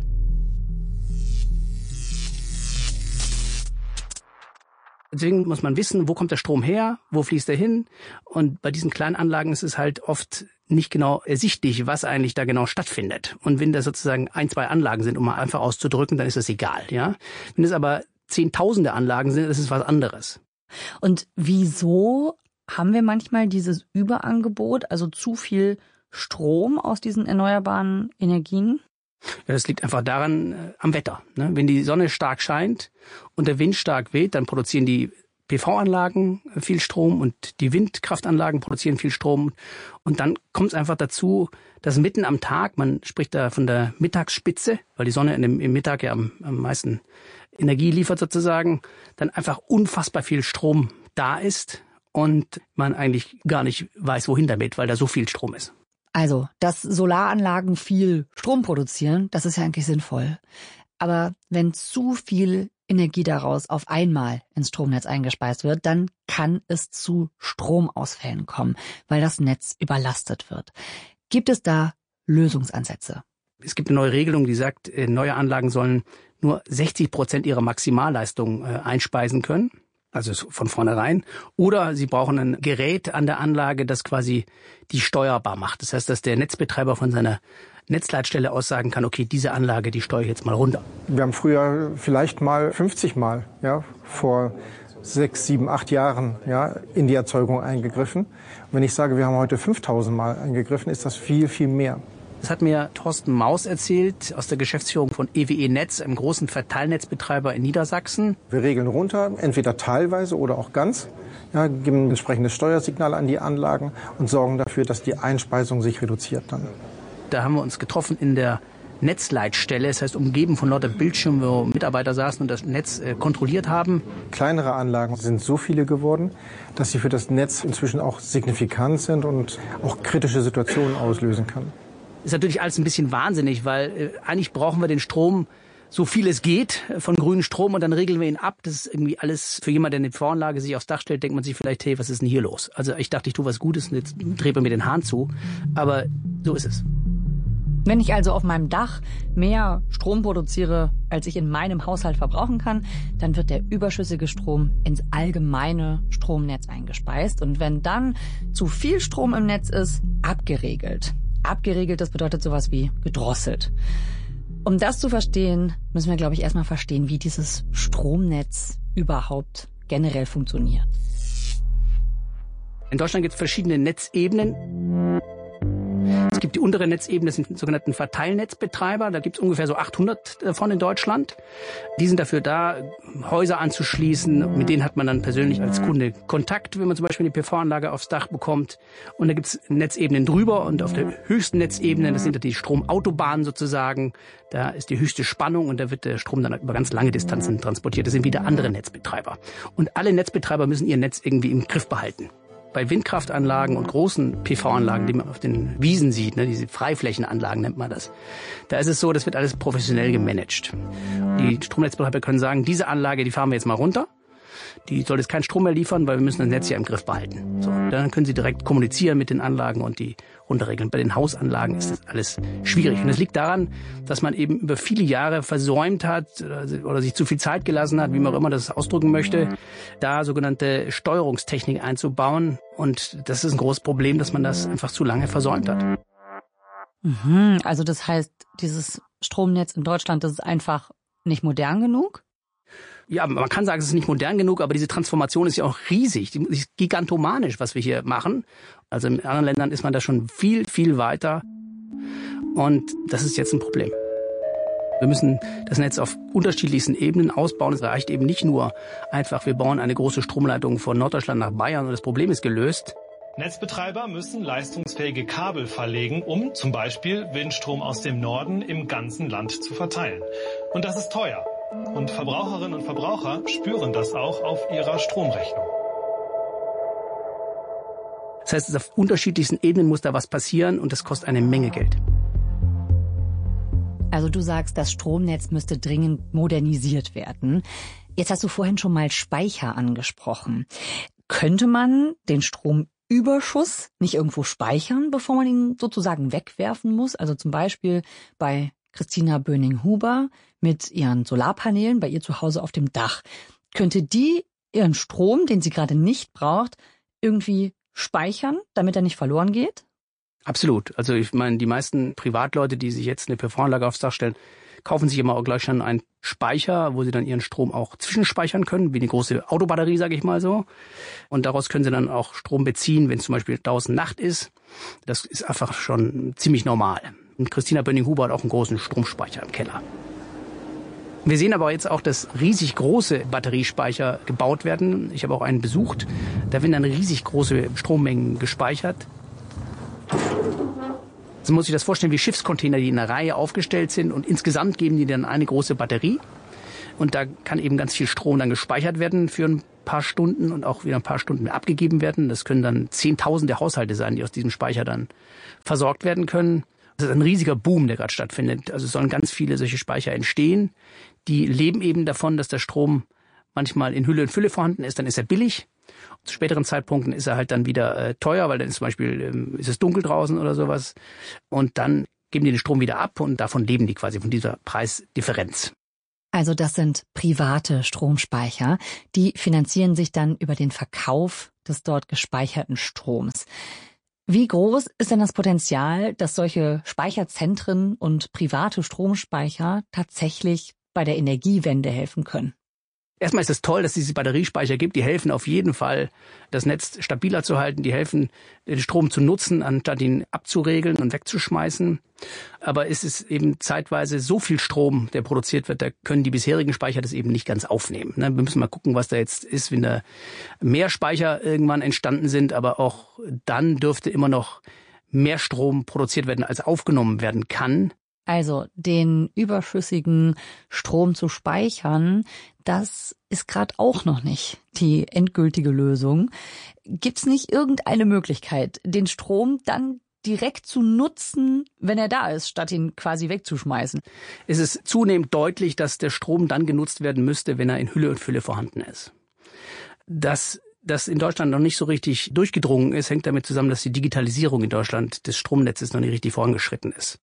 Deswegen muss man wissen, wo kommt der Strom her, wo fließt er hin. Und bei diesen kleinen Anlagen ist es halt oft nicht genau ersichtlich, was eigentlich da genau stattfindet. Und wenn das sozusagen 1, 2 Anlagen sind, um mal einfach auszudrücken, dann ist das egal. Ja? Wenn es aber Zehntausende Anlagen sind, ist es was anderes. Und wieso haben wir manchmal dieses Überangebot, also zu viel Strom aus diesen erneuerbaren Energien? Ja, das liegt einfach daran am Wetter. Ne? Wenn die Sonne stark scheint und der Wind stark weht, dann produzieren die PV-Anlagen viel Strom und die Windkraftanlagen produzieren viel Strom. Und dann kommt es einfach dazu, dass mitten am Tag, man spricht da von der Mittagsspitze, weil die Sonne im Mittag ja am meisten Energie liefert sozusagen, dann einfach unfassbar viel Strom da ist und man eigentlich gar nicht weiß, wohin damit, weil da so viel Strom ist. Also, dass Solaranlagen viel Strom produzieren, das ist ja eigentlich sinnvoll. Aber wenn zu viel Energie daraus auf einmal ins Stromnetz eingespeist wird, dann kann es zu Stromausfällen kommen, weil das Netz überlastet wird. Gibt es da Lösungsansätze? Es gibt eine neue Regelung, die sagt, neue Anlagen sollen nur 60% ihrer Maximalleistung einspeisen können. Also von vornherein. Oder sie brauchen ein Gerät an der Anlage, das quasi die steuerbar macht. Das heißt, dass der Netzbetreiber von seiner Netzleitstelle aus sagen kann, okay, diese Anlage, die steuere ich jetzt mal runter. Wir haben früher vielleicht mal 50 Mal, ja, vor 6, 7, 8 Jahren, ja, in die Erzeugung eingegriffen. Und wenn ich sage, wir haben heute 5000 Mal eingegriffen, ist das viel, viel mehr. Das hat mir Thorsten Maus erzählt aus der Geschäftsführung von EWE Netz, einem großen Verteilnetzbetreiber in Niedersachsen. Wir regeln runter, entweder teilweise oder auch ganz, ja, geben ein entsprechendes Signal an die Anlagen und sorgen dafür, dass die Einspeisung sich reduziert dann. Da haben wir uns getroffen in der Netzleitstelle, das heißt umgeben von lauter Bildschirmen, wo Mitarbeiter saßen und das Netz kontrolliert haben. Kleinere Anlagen sind so viele geworden, dass sie für das Netz inzwischen auch signifikant sind und auch kritische Situationen auslösen kann. Ist natürlich alles ein bisschen wahnsinnig, weil eigentlich brauchen wir den Strom, so viel es geht, von grünem Strom und dann regeln wir ihn ab. Das ist irgendwie alles, für jemanden, der eine Voranlage sich aufs Dach stellt, denkt man sich vielleicht, hey, was ist denn hier los? Also ich dachte, ich tue was Gutes und jetzt dreht man mir den Hahn zu. Aber so ist es. Wenn ich also auf meinem Dach mehr Strom produziere, als ich in meinem Haushalt verbrauchen kann, dann wird der überschüssige Strom ins allgemeine Stromnetz eingespeist. Und wenn dann zu viel Strom im Netz ist, abgeregelt. Abgeregelt, das bedeutet sowas wie gedrosselt. Um das zu verstehen, müssen wir, glaube ich, erstmal verstehen, wie dieses Stromnetz überhaupt generell funktioniert. In Deutschland gibt es verschiedene Netzebenen. Es gibt die untere Netzebene, das sind die sogenannten Verteilnetzbetreiber. Da gibt es ungefähr so 800 davon in Deutschland. Die sind dafür da, Häuser anzuschließen. Mit denen hat man dann persönlich als Kunde Kontakt, wenn man zum Beispiel eine PV-Anlage aufs Dach bekommt. Und da gibt es Netzebenen drüber und auf der höchsten Netzebene, das sind die Stromautobahnen sozusagen. Da ist die höchste Spannung und da wird der Strom dann über ganz lange Distanzen transportiert. Das sind wieder andere Netzbetreiber. Und alle Netzbetreiber müssen ihr Netz irgendwie im Griff behalten. Bei Windkraftanlagen und großen PV-Anlagen, die man auf den Wiesen sieht, ne, diese Freiflächenanlagen nennt man das, da ist es so, das wird alles professionell gemanagt. Die Stromnetzbetreiber können sagen, diese Anlage, die fahren wir jetzt mal runter. Die soll jetzt keinen Strom mehr liefern, weil wir müssen das Netz ja im Griff behalten. So, dann können sie direkt kommunizieren mit den Anlagen und die runterregeln. Bei den Hausanlagen ist das alles schwierig. Und das liegt daran, dass man eben über viele Jahre versäumt hat oder sich zu viel Zeit gelassen hat, wie man auch immer das ausdrücken möchte, da sogenannte Steuerungstechnik einzubauen. Und das ist ein großes Problem, dass man das einfach zu lange versäumt hat. Also das heißt, dieses Stromnetz in Deutschland, das ist einfach nicht modern genug? Ja, man kann sagen, es ist nicht modern genug, aber diese Transformation ist ja auch riesig, die ist gigantomanisch, was wir hier machen. Also in anderen Ländern ist man da schon viel, viel weiter. Und das ist jetzt ein Problem. Wir müssen das Netz auf unterschiedlichsten Ebenen ausbauen. Es reicht eben nicht nur einfach, wir bauen eine große Stromleitung von Norddeutschland nach Bayern und das Problem ist gelöst. Netzbetreiber müssen leistungsfähige Kabel verlegen, um zum Beispiel Windstrom aus dem Norden im ganzen Land zu verteilen. Und das ist teuer. Und Verbraucherinnen und Verbraucher spüren das auch auf ihrer Stromrechnung. Das heißt, auf unterschiedlichsten Ebenen muss da was passieren und das kostet eine Menge Geld. Also du sagst, das Stromnetz müsste dringend modernisiert werden. Jetzt hast du vorhin schon mal Speicher angesprochen. Könnte man den Stromüberschuss nicht irgendwo speichern, bevor man ihn sozusagen wegwerfen muss? Also zum Beispiel bei Christina Böning-Huber mit ihren Solarpanelen bei ihr zu Hause auf dem Dach. Könnte die ihren Strom, den sie gerade nicht braucht, irgendwie speichern, damit er nicht verloren geht? Absolut. Also ich meine, die meisten Privatleute, die sich jetzt eine PV-Anlage aufs Dach stellen, kaufen sich immer auch gleich schon einen Speicher, wo sie dann ihren Strom auch zwischenspeichern können, wie eine große Autobatterie, sage ich mal so. Und daraus können sie dann auch Strom beziehen, wenn es zum Beispiel draußen Nacht ist. Das ist einfach schon ziemlich normal. Und Christina Böning-Huber hat auch einen großen Stromspeicher im Keller. Wir sehen aber jetzt auch, dass riesig große Batteriespeicher gebaut werden. Ich habe auch einen besucht. Da werden dann riesig große Strommengen gespeichert. So muss ich das vorstellen wie Schiffscontainer, die in einer Reihe aufgestellt sind und insgesamt geben die dann eine große Batterie. Und da kann eben ganz viel Strom dann gespeichert werden für ein paar Stunden und auch wieder ein paar Stunden abgegeben werden. Das können dann Zehntausende Haushalte sein, die aus diesem Speicher dann versorgt werden können. Das ist ein riesiger Boom, der gerade stattfindet. Also es sollen ganz viele solche Speicher entstehen. Die leben eben davon, dass der Strom manchmal in Hülle und Fülle vorhanden ist, dann ist er billig. Zu späteren Zeitpunkten ist er halt dann wieder teuer, weil dann ist zum Beispiel ist es dunkel draußen oder sowas. Und dann geben die den Strom wieder ab und davon leben die quasi, von dieser Preisdifferenz. Also das sind private Stromspeicher, die finanzieren sich dann über den Verkauf des dort gespeicherten Stroms. Wie groß ist denn das Potenzial, dass solche Speicherzentren und private Stromspeicher tatsächlich bei der Energiewende helfen können? Erstmal ist es toll, dass es diese Batteriespeicher gibt. Die helfen auf jeden Fall, das Netz stabiler zu halten. Die helfen, den Strom zu nutzen, anstatt ihn abzuregeln und wegzuschmeißen. Aber es ist eben zeitweise so viel Strom, der produziert wird, da können die bisherigen Speicher das eben nicht ganz aufnehmen. Wir müssen mal gucken, was da jetzt ist, wenn da mehr Speicher irgendwann entstanden sind. Aber auch dann dürfte immer noch mehr Strom produziert werden, als aufgenommen werden kann. Also den überschüssigen Strom zu speichern, das ist gerade auch noch nicht die endgültige Lösung. Gibt's nicht irgendeine Möglichkeit, den Strom dann direkt zu nutzen, wenn er da ist, statt ihn quasi wegzuschmeißen? Es ist zunehmend deutlich, dass der Strom dann genutzt werden müsste, wenn er in Hülle und Fülle vorhanden ist. Dass das in Deutschland noch nicht so richtig durchgedrungen ist, hängt damit zusammen, dass die Digitalisierung in Deutschland des Stromnetzes noch nicht richtig vorangeschritten ist.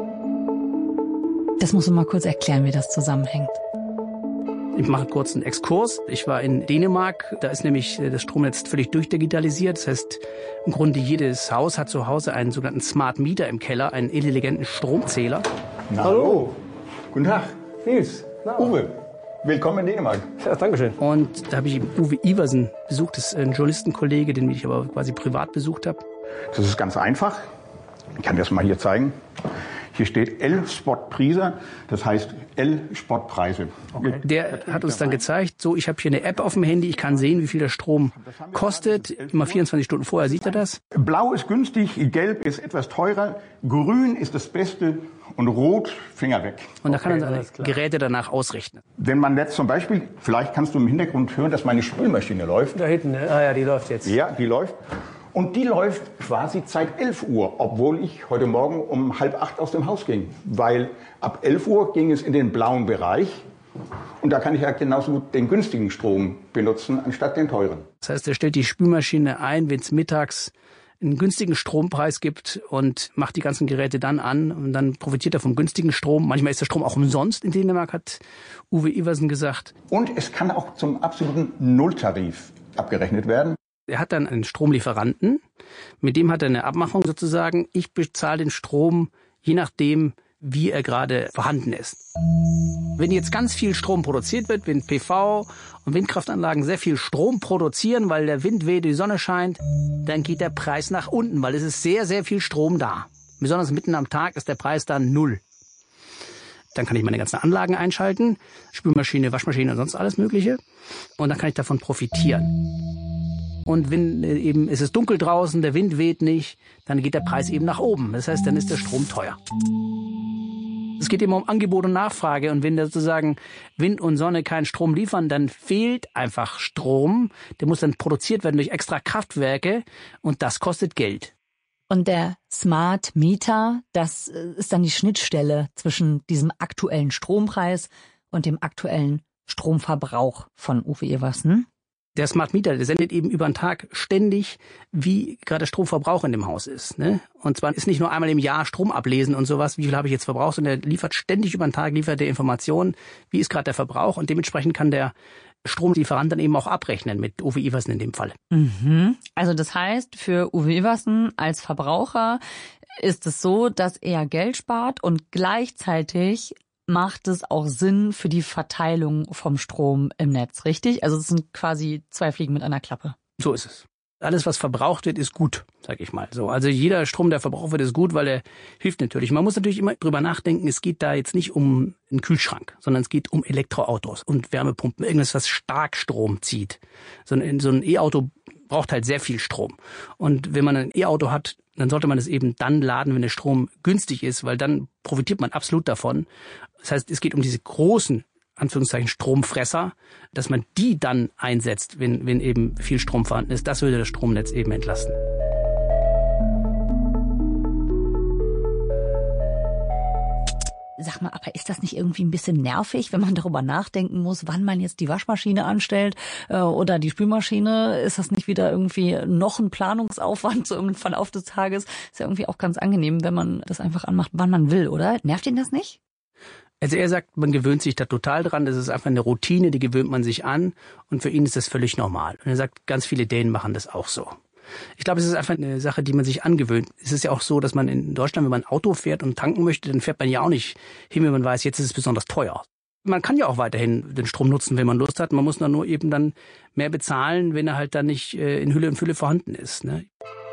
Das musst du mal kurz erklären, wie das zusammenhängt. Ich mache kurz einen Exkurs. Ich war in Dänemark. Da ist nämlich das Stromnetz völlig durchdigitalisiert. Das heißt, im Grunde jedes Haus hat zu Hause einen sogenannten Smart Meter im Keller, einen intelligenten Stromzähler. Hallo, guten Tag, Nils, Uwe. Willkommen in Dänemark. Ja, Dankeschön. Und da habe ich Uwe Iversen besucht. Das ist ein Journalistenkollege, den ich aber quasi privat besucht habe. Das ist ganz einfach. Ich kann das mal hier zeigen. Hier steht L-Spot-Preise, das heißt L-Spot-Preise. Okay. Der hat uns dann gezeigt, so, ich habe hier eine App auf dem Handy, ich kann sehen, wie viel der Strom kostet. Immer 24 Stunden vorher sieht er das. Blau ist günstig, gelb ist etwas teurer, grün ist das Beste und rot, Finger weg. Und da kann er seine Geräte danach ausrichten. Wenn man jetzt zum Beispiel, vielleicht kannst du im Hintergrund hören, dass meine Spülmaschine läuft. Da hinten, ne? Ah ja, die läuft jetzt. Ja, die läuft. Und die läuft quasi seit 11 Uhr, obwohl ich heute Morgen um 7:30 aus dem Haus ging. Weil ab 11 Uhr ging es in den blauen Bereich. Und da kann ich ja genauso gut den günstigen Strom benutzen, anstatt den teuren. Das heißt, er stellt die Spülmaschine ein, wenn es mittags einen günstigen Strompreis gibt und macht die ganzen Geräte dann an. Und dann profitiert er vom günstigen Strom. Manchmal ist der Strom auch umsonst in Dänemark, hat Uwe Iversen gesagt. Und es kann auch zum absoluten Nulltarif abgerechnet werden. Er hat dann einen Stromlieferanten, mit dem hat er eine Abmachung sozusagen. Ich bezahle den Strom je nachdem, wie er gerade vorhanden ist. Wenn jetzt ganz viel Strom produziert wird, wenn PV und Windkraftanlagen sehr viel Strom produzieren, weil der Wind weht, die Sonne scheint, dann geht der Preis nach unten, weil es ist sehr, sehr viel Strom da. Besonders mitten am Tag ist der Preis dann 0. Dann kann ich meine ganzen Anlagen einschalten, Spülmaschine, Waschmaschine und sonst alles Mögliche. Und dann kann ich davon profitieren. Und wenn eben es ist dunkel draußen, der Wind weht nicht, dann geht der Preis eben nach oben. Das heißt, dann ist der Strom teuer. Es geht immer um Angebot und Nachfrage. Und wenn sozusagen Wind und Sonne keinen Strom liefern, dann fehlt einfach Strom. Der muss dann produziert werden durch extra Kraftwerke und das kostet Geld. Und der Smart Meter, das ist dann die Schnittstelle zwischen diesem aktuellen Strompreis und dem aktuellen Stromverbrauch von Uwe Eversen. Der Smart Meter, der sendet eben über den Tag ständig, wie gerade der Stromverbrauch in dem Haus ist. Ne? Und zwar ist nicht nur einmal im Jahr Strom ablesen und sowas, wie viel habe ich jetzt verbraucht, sondern der liefert ständig über den Tag, liefert der Informationen, wie ist gerade der Verbrauch und dementsprechend kann der Stromlieferant dann eben auch abrechnen mit Uwe Eversen in dem Fall. Mhm. Also das heißt, für Uwe Eversen als Verbraucher ist es so, dass er Geld spart und gleichzeitig macht es auch Sinn für die Verteilung vom Strom im Netz, richtig? Also es sind quasi 2 Fliegen mit einer Klappe. So ist es. Alles, was verbraucht wird, ist gut, sag ich mal. So, also jeder Strom, der verbraucht wird, ist gut, weil er hilft natürlich. Man muss natürlich immer drüber nachdenken, es geht da jetzt nicht um einen Kühlschrank, sondern es geht um Elektroautos und Wärmepumpen, irgendwas, was stark Strom zieht. So ein E-Auto braucht halt sehr viel Strom. Und wenn man ein E-Auto hat, dann sollte man es eben dann laden, wenn der Strom günstig ist, weil dann profitiert man absolut davon. Das heißt, es geht um diese großen, Anführungszeichen, Stromfresser, dass man die dann einsetzt, wenn eben viel Strom vorhanden ist. Das würde das Stromnetz eben entlasten. Sag mal, aber ist das nicht irgendwie ein bisschen nervig, wenn man darüber nachdenken muss, wann man jetzt die Waschmaschine anstellt oder die Spülmaschine? Ist das nicht wieder irgendwie noch ein Planungsaufwand so im Verlauf des Tages? Ist ja irgendwie auch ganz angenehm, wenn man das einfach anmacht, wann man will, oder? Nervt ihn das nicht? Also er sagt, man gewöhnt sich da total dran. Das ist einfach eine Routine, die gewöhnt man sich an. Und für ihn ist das völlig normal. Und er sagt, ganz viele Dänen machen das auch so. Ich glaube, es ist einfach eine Sache, die man sich angewöhnt. Es ist ja auch so, dass man in Deutschland, wenn man ein Auto fährt und tanken möchte, dann fährt man ja auch nicht hin, wenn man weiß, jetzt ist es besonders teuer. Man kann ja auch weiterhin den Strom nutzen, wenn man Lust hat. Man muss dann nur eben dann mehr bezahlen, wenn er halt dann nicht in Hülle und Fülle vorhanden ist. Ne?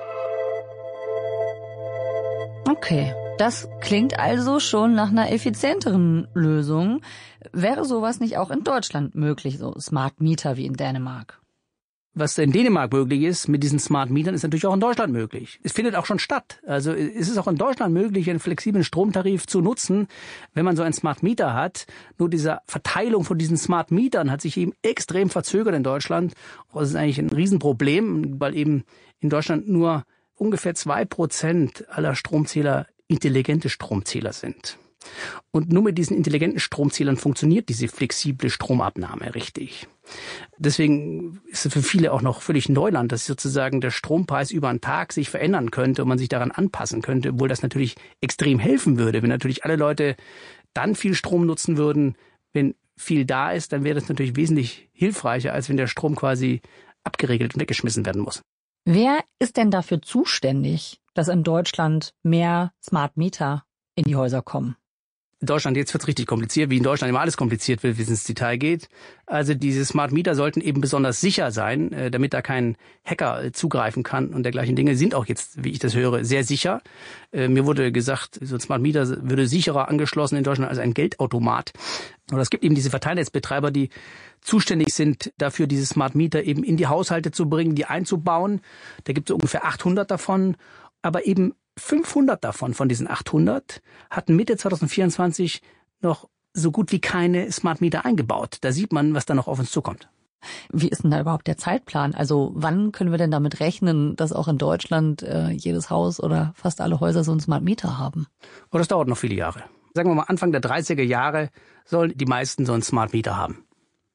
Okay, das klingt also schon nach einer effizienteren Lösung. Wäre sowas nicht auch in Deutschland möglich, so Smart Meter wie in Dänemark? Was in Dänemark möglich ist mit diesen Smart Mietern, ist natürlich auch in Deutschland möglich. Es findet auch schon statt. Also es ist auch in Deutschland möglich, einen flexiblen Stromtarif zu nutzen, wenn man so einen Smart Meter hat. Nur diese Verteilung von diesen Smart Mietern hat sich eben extrem verzögert in Deutschland. Das ist eigentlich ein Riesenproblem, weil eben in Deutschland nur ungefähr 2% aller Stromzähler intelligente Stromzähler sind. Und nur mit diesen intelligenten Stromzählern funktioniert diese flexible Stromabnahme richtig. Deswegen ist es für viele auch noch völlig Neuland, dass sozusagen der Strompreis über einen Tag sich verändern könnte und man sich daran anpassen könnte, obwohl das natürlich extrem helfen würde. Wenn natürlich alle Leute dann viel Strom nutzen würden, wenn viel da ist, dann wäre das natürlich wesentlich hilfreicher, als wenn der Strom quasi abgeregelt und weggeschmissen werden muss. Wer ist denn dafür zuständig, dass in Deutschland mehr Smart Meter in die Häuser kommen? In Deutschland, jetzt wird's richtig kompliziert, wie in Deutschland immer alles kompliziert wird, wie es ins Detail geht. Also diese Smart Meter sollten eben besonders sicher sein, damit da kein Hacker zugreifen kann und dergleichen Dinge sind auch jetzt, wie ich das höre, sehr sicher. Mir wurde gesagt, so ein Smart Meter würde sicherer angeschlossen in Deutschland als ein Geldautomat. Oder es gibt eben diese Verteilnetzbetreiber, die zuständig sind dafür, diese Smart Meter eben in die Haushalte zu bringen, die einzubauen. Da gibt es ungefähr 800 davon, aber eben 500 davon, von diesen 800, hatten Mitte 2024 noch so gut wie keine Smart Meter eingebaut. Da sieht man, was da noch auf uns zukommt. Wie ist denn da überhaupt der Zeitplan? Also wann können wir denn damit rechnen, dass auch in Deutschland jedes Haus oder fast alle Häuser so einen Smart Meter haben? Oh, das dauert noch viele Jahre. Sagen wir mal, Anfang der 30er Jahre sollen die meisten so einen Smart Meter haben.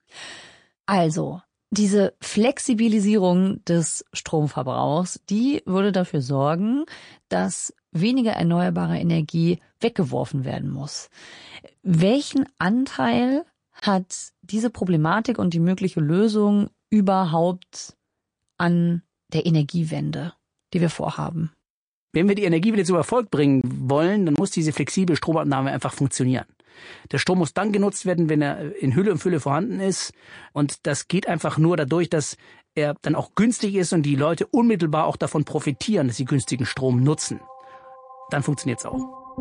Also, diese Flexibilisierung des Stromverbrauchs, die würde dafür sorgen, dass weniger erneuerbare Energie weggeworfen werden muss. Welchen Anteil hat diese Problematik und die mögliche Lösung überhaupt an der Energiewende, die wir vorhaben? Wenn wir die Energiewende zum Erfolg bringen wollen, dann muss diese flexible Stromabnahme einfach funktionieren. Der Strom muss dann genutzt werden, wenn er in Hülle und Fülle vorhanden ist. Und das geht einfach nur dadurch, dass er dann auch günstig ist und die Leute unmittelbar auch davon profitieren, dass sie günstigen Strom nutzen. Dann funktioniert es auch.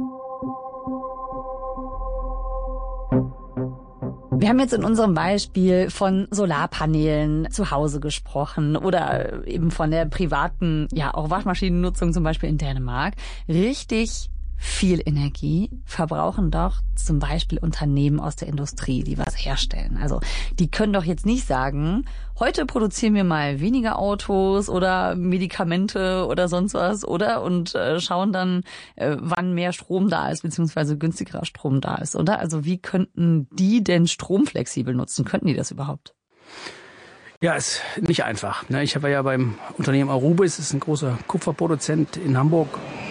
Wir haben jetzt in unserem Beispiel von Solarpanelen zu Hause gesprochen oder eben von der privaten, auch Waschmaschinennutzung zum Beispiel in Dänemark. Richtig viel Energie verbrauchen doch zum Beispiel Unternehmen aus der Industrie, die was herstellen. Also die können doch jetzt nicht sagen, heute produzieren wir mal weniger Autos oder Medikamente oder sonst was, oder? Und schauen dann, wann mehr Strom da ist, beziehungsweise günstigerer Strom da ist, oder? Also wie könnten die denn Strom flexibel nutzen? Könnten die das überhaupt? Ja, ist nicht einfach. Ich habe ja beim Unternehmen Arubis, das ist ein großer Kupferproduzent in Hamburg.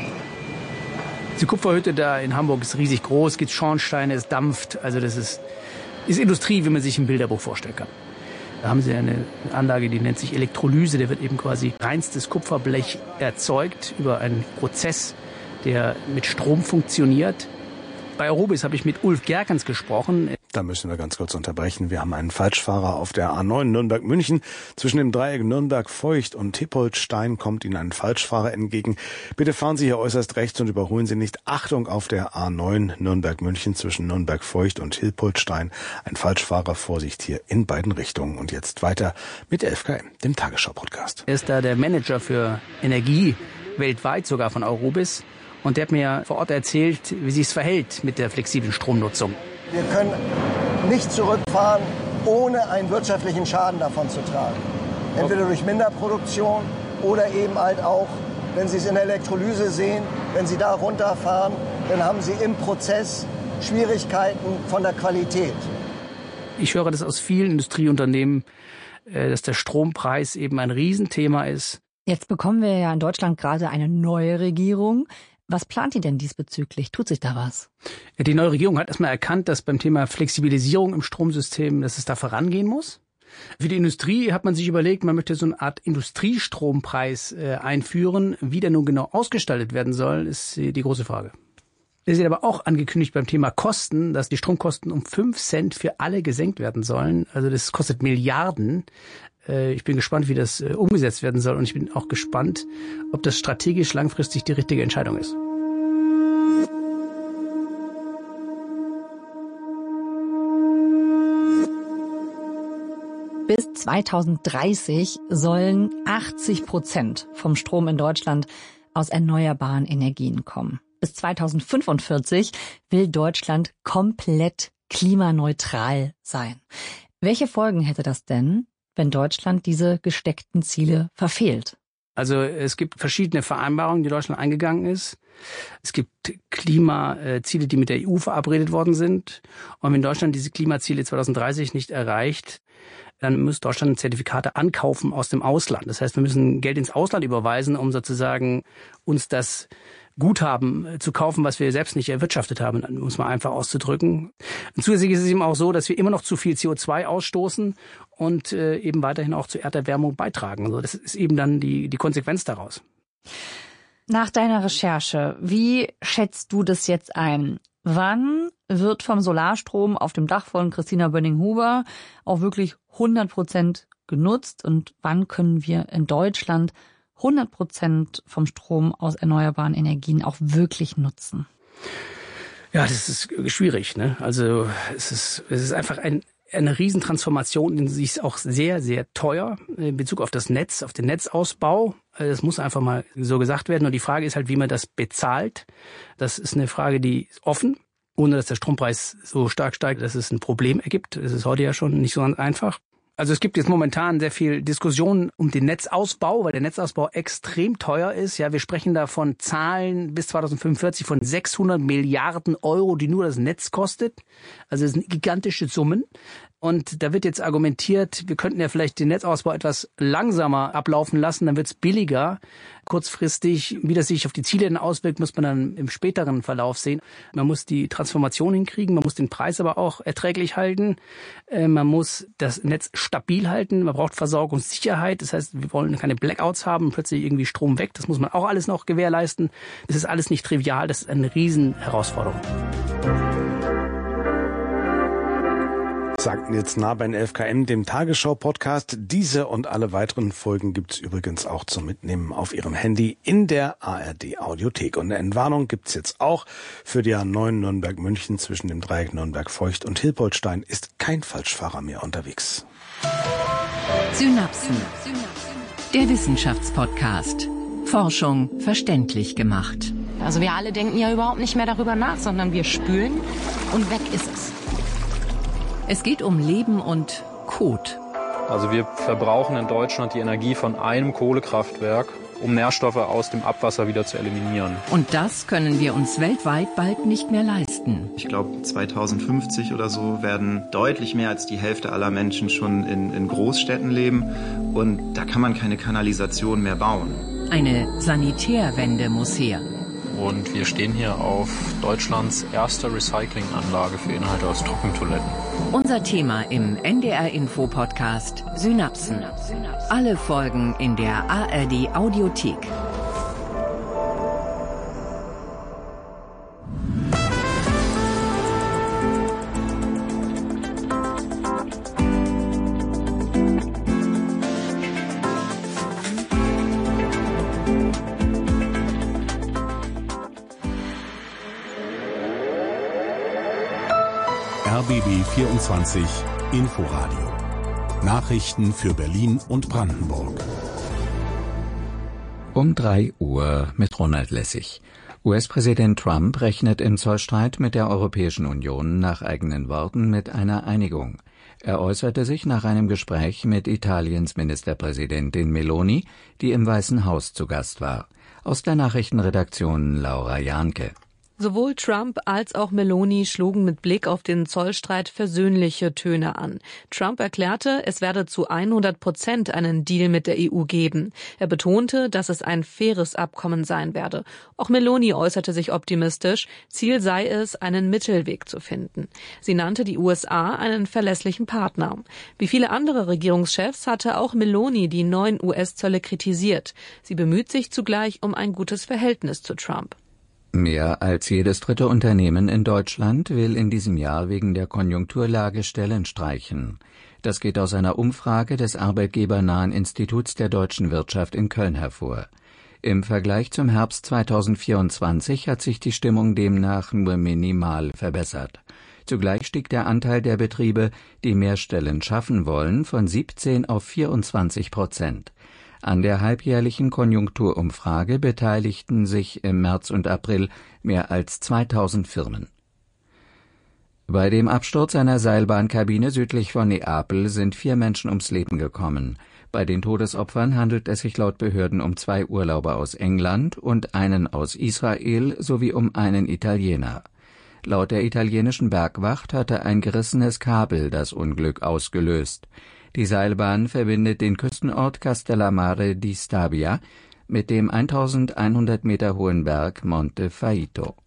Die Kupferhütte da in Hamburg ist riesig groß, es gibt Schornsteine, es dampft. Also das ist Industrie, wie man sich im Bilderbuch vorstellen kann. Da haben sie eine Anlage, die nennt sich Elektrolyse. Da wird eben quasi reinstes Kupferblech erzeugt über einen Prozess, der mit Strom funktioniert. Bei Arubis habe ich mit Ulf Gerkens gesprochen. Da müssen wir ganz kurz unterbrechen. Wir haben einen Falschfahrer auf der A9 Nürnberg-München. Zwischen dem Dreieck Nürnberg-Feucht und Hippoltstein kommt Ihnen ein Falschfahrer entgegen. Bitte fahren Sie hier äußerst rechts und überholen Sie nicht. Achtung, auf der A9 Nürnberg-München zwischen Nürnberg-Feucht und Hippoltstein. Ein Falschfahrer, Vorsicht hier in beiden Richtungen. Und jetzt weiter mit 11KM, dem Tagesschau-Podcast. Er ist da der Manager für Energie weltweit, sogar von Arubis. Und der hat mir vor Ort erzählt, wie sich es verhält mit der flexiblen Stromnutzung. Wir können nicht zurückfahren, ohne einen wirtschaftlichen Schaden davon zu tragen. Entweder durch Minderproduktion oder eben halt auch, wenn Sie es in der Elektrolyse sehen, wenn Sie da runterfahren, dann haben Sie im Prozess Schwierigkeiten von der Qualität. Ich höre das aus vielen Industrieunternehmen, dass der Strompreis eben ein Riesenthema ist. Jetzt bekommen wir ja in Deutschland gerade eine neue Regierung. Was plant die denn diesbezüglich? Tut sich da was? Ja, die neue Regierung hat erstmal erkannt, dass beim Thema Flexibilisierung im Stromsystem, dass es da vorangehen muss. Für die Industrie hat man sich überlegt, man möchte so eine Art Industriestrompreis einführen. Wie der nun genau ausgestaltet werden soll, ist die große Frage. Es ist aber auch angekündigt beim Thema Kosten, dass die Stromkosten um 5 Cent für alle gesenkt werden sollen. Also das kostet Milliarden. Ich bin gespannt, wie das umgesetzt werden soll, und ich bin auch gespannt, ob das strategisch langfristig die richtige Entscheidung ist. Bis 2030 sollen 80% vom Strom in Deutschland aus erneuerbaren Energien kommen. Bis 2045 will Deutschland komplett klimaneutral sein. Welche Folgen hätte das denn, wenn Deutschland diese gesteckten Ziele verfehlt? Also es gibt verschiedene Vereinbarungen, die Deutschland eingegangen ist. Es gibt Klimaziele, die mit der EU verabredet worden sind. Und wenn Deutschland diese Klimaziele 2030 nicht erreicht, dann muss Deutschland Zertifikate ankaufen aus dem Ausland. Das heißt, wir müssen Geld ins Ausland überweisen, um sozusagen uns das Guthaben zu kaufen, was wir selbst nicht erwirtschaftet haben, um es mal einfach auszudrücken. Und zusätzlich ist es eben auch so, dass wir immer noch zu viel CO2 ausstoßen und eben weiterhin auch zur Erderwärmung beitragen. Also das ist eben dann die Konsequenz daraus. Nach deiner Recherche, wie schätzt du das jetzt ein? Wann wird vom Solarstrom auf dem Dach von Christina Bönning-Huber auch wirklich 100% genutzt, und wann können wir in Deutschland 100% vom Strom aus erneuerbaren Energien auch wirklich nutzen? Ja, das ist schwierig, ne? Also es ist einfach eine Riesentransformation, die ist auch sehr, sehr teuer in Bezug auf das Netz, auf den Netzausbau. Das muss einfach mal so gesagt werden. Und die Frage ist halt, wie man das bezahlt. Das ist eine Frage, die ist offen, ohne dass der Strompreis so stark steigt, dass es ein Problem ergibt. Das ist heute ja schon nicht so einfach. Also es gibt jetzt momentan sehr viel Diskussion um den Netzausbau, weil der Netzausbau extrem teuer ist. Ja, wir sprechen da von Zahlen bis 2045 von 600 Milliarden Euro, die nur das Netz kostet. Also das sind gigantische Summen. Und da wird jetzt argumentiert, wir könnten ja vielleicht den Netzausbau etwas langsamer ablaufen lassen, dann wird es billiger. Kurzfristig, wie das sich auf die Ziele dann auswirkt, muss man dann im späteren Verlauf sehen. Man muss die Transformation hinkriegen, man muss den Preis aber auch erträglich halten. Man muss das Netz stabil halten, man braucht Versorgungssicherheit. Das heißt, wir wollen keine Blackouts haben, plötzlich irgendwie Strom weg. Das muss man auch alles noch gewährleisten. Das ist alles nicht trivial, das ist eine Riesenherausforderung. Sagten jetzt nah bei den 11 km, dem Tagesschau-Podcast. Diese und alle weiteren Folgen gibt's übrigens auch zum Mitnehmen auf Ihrem Handy in der ARD-Audiothek. Und eine Entwarnung gibt's jetzt auch für die A9 Nürnberg-München. Zwischen dem Dreieck Nürnberg-Feucht und Hilpoltstein ist kein Falschfahrer mehr unterwegs. Synapsen. Der Wissenschaftspodcast. Forschung verständlich gemacht. Also wir alle denken ja überhaupt nicht mehr darüber nach, sondern wir spülen und weg ist es. Es geht um Leben und Kot. Also wir verbrauchen in Deutschland die Energie von einem Kohlekraftwerk, um Nährstoffe aus dem Abwasser wieder zu eliminieren. Und das können wir uns weltweit bald nicht mehr leisten. Ich glaube, 2050 oder so werden deutlich mehr als die Hälfte aller Menschen schon in Großstädten leben. Und da kann man keine Kanalisation mehr bauen. Eine Sanitärwende muss her. Und wir stehen hier auf Deutschlands erster Recyclinganlage für Inhalte aus Trockentoiletten. Unser Thema im NDR-Info-Podcast Synapsen. Alle Folgen in der ARD-Audiothek. RBB 24 Inforadio. Nachrichten für Berlin und Brandenburg. Um 3 Uhr mit Ronald Lessig. US-Präsident Trump rechnet im Zollstreit mit der Europäischen Union nach eigenen Worten mit einer Einigung. Er äußerte sich nach einem Gespräch mit Italiens Ministerpräsidentin Meloni, die im Weißen Haus zu Gast war. Aus der Nachrichtenredaktion Laura Jahnke. Sowohl Trump als auch Meloni schlugen mit Blick auf den Zollstreit versöhnliche Töne an. Trump erklärte, es werde zu 100% einen Deal mit der EU geben. Er betonte, dass es ein faires Abkommen sein werde. Auch Meloni äußerte sich optimistisch. Ziel sei es, einen Mittelweg zu finden. Sie nannte die USA einen verlässlichen Partner. Wie viele andere Regierungschefs hatte auch Meloni die neuen US-Zölle kritisiert. Sie bemüht sich zugleich um ein gutes Verhältnis zu Trump. Mehr als jedes dritte Unternehmen in Deutschland will in diesem Jahr wegen der Konjunkturlage Stellen streichen. Das geht aus einer Umfrage des arbeitgebernahen Instituts der deutschen Wirtschaft in Köln hervor. Im Vergleich zum Herbst 2024 hat sich die Stimmung demnach nur minimal verbessert. Zugleich stieg der Anteil der Betriebe, die mehr Stellen schaffen wollen, von 17 auf 24%. An der halbjährlichen Konjunkturumfrage beteiligten sich im März und April mehr als 2000 Firmen. Bei dem Absturz einer Seilbahnkabine südlich von Neapel sind 4 Menschen ums Leben gekommen. Bei den Todesopfern handelt es sich laut Behörden um 2 Urlauber aus England und einen aus Israel sowie um einen Italiener. Laut der italienischen Bergwacht hatte ein gerissenes Kabel das Unglück ausgelöst. Die Seilbahn verbindet den Küstenort Castellammare di Stabia mit dem 1100 Meter hohen Berg Monte Faito.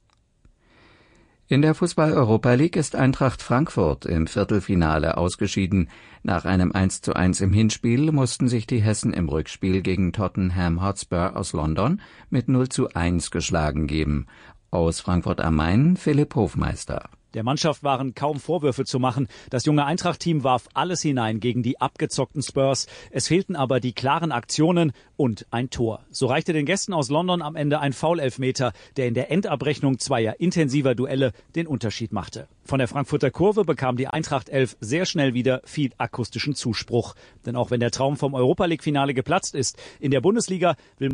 In der Fußball-Europa League ist Eintracht Frankfurt im Viertelfinale ausgeschieden. Nach einem 1:1 im Hinspiel mussten sich die Hessen im Rückspiel gegen Tottenham Hotspur aus London mit 0:1 geschlagen geben. Aus Frankfurt am Main Philipp Hofmeister. Der Mannschaft waren kaum Vorwürfe zu machen. Das junge Eintracht-Team warf alles hinein gegen die abgezockten Spurs. Es fehlten aber die klaren Aktionen und ein Tor. So reichte den Gästen aus London am Ende ein Foul-Elfmeter, der in der Endabrechnung zweier intensiver Duelle den Unterschied machte. Von der Frankfurter Kurve bekam die Eintracht 11 sehr schnell wieder viel akustischen Zuspruch. Denn auch wenn der Traum vom Europa-League-Finale geplatzt ist, in der Bundesliga will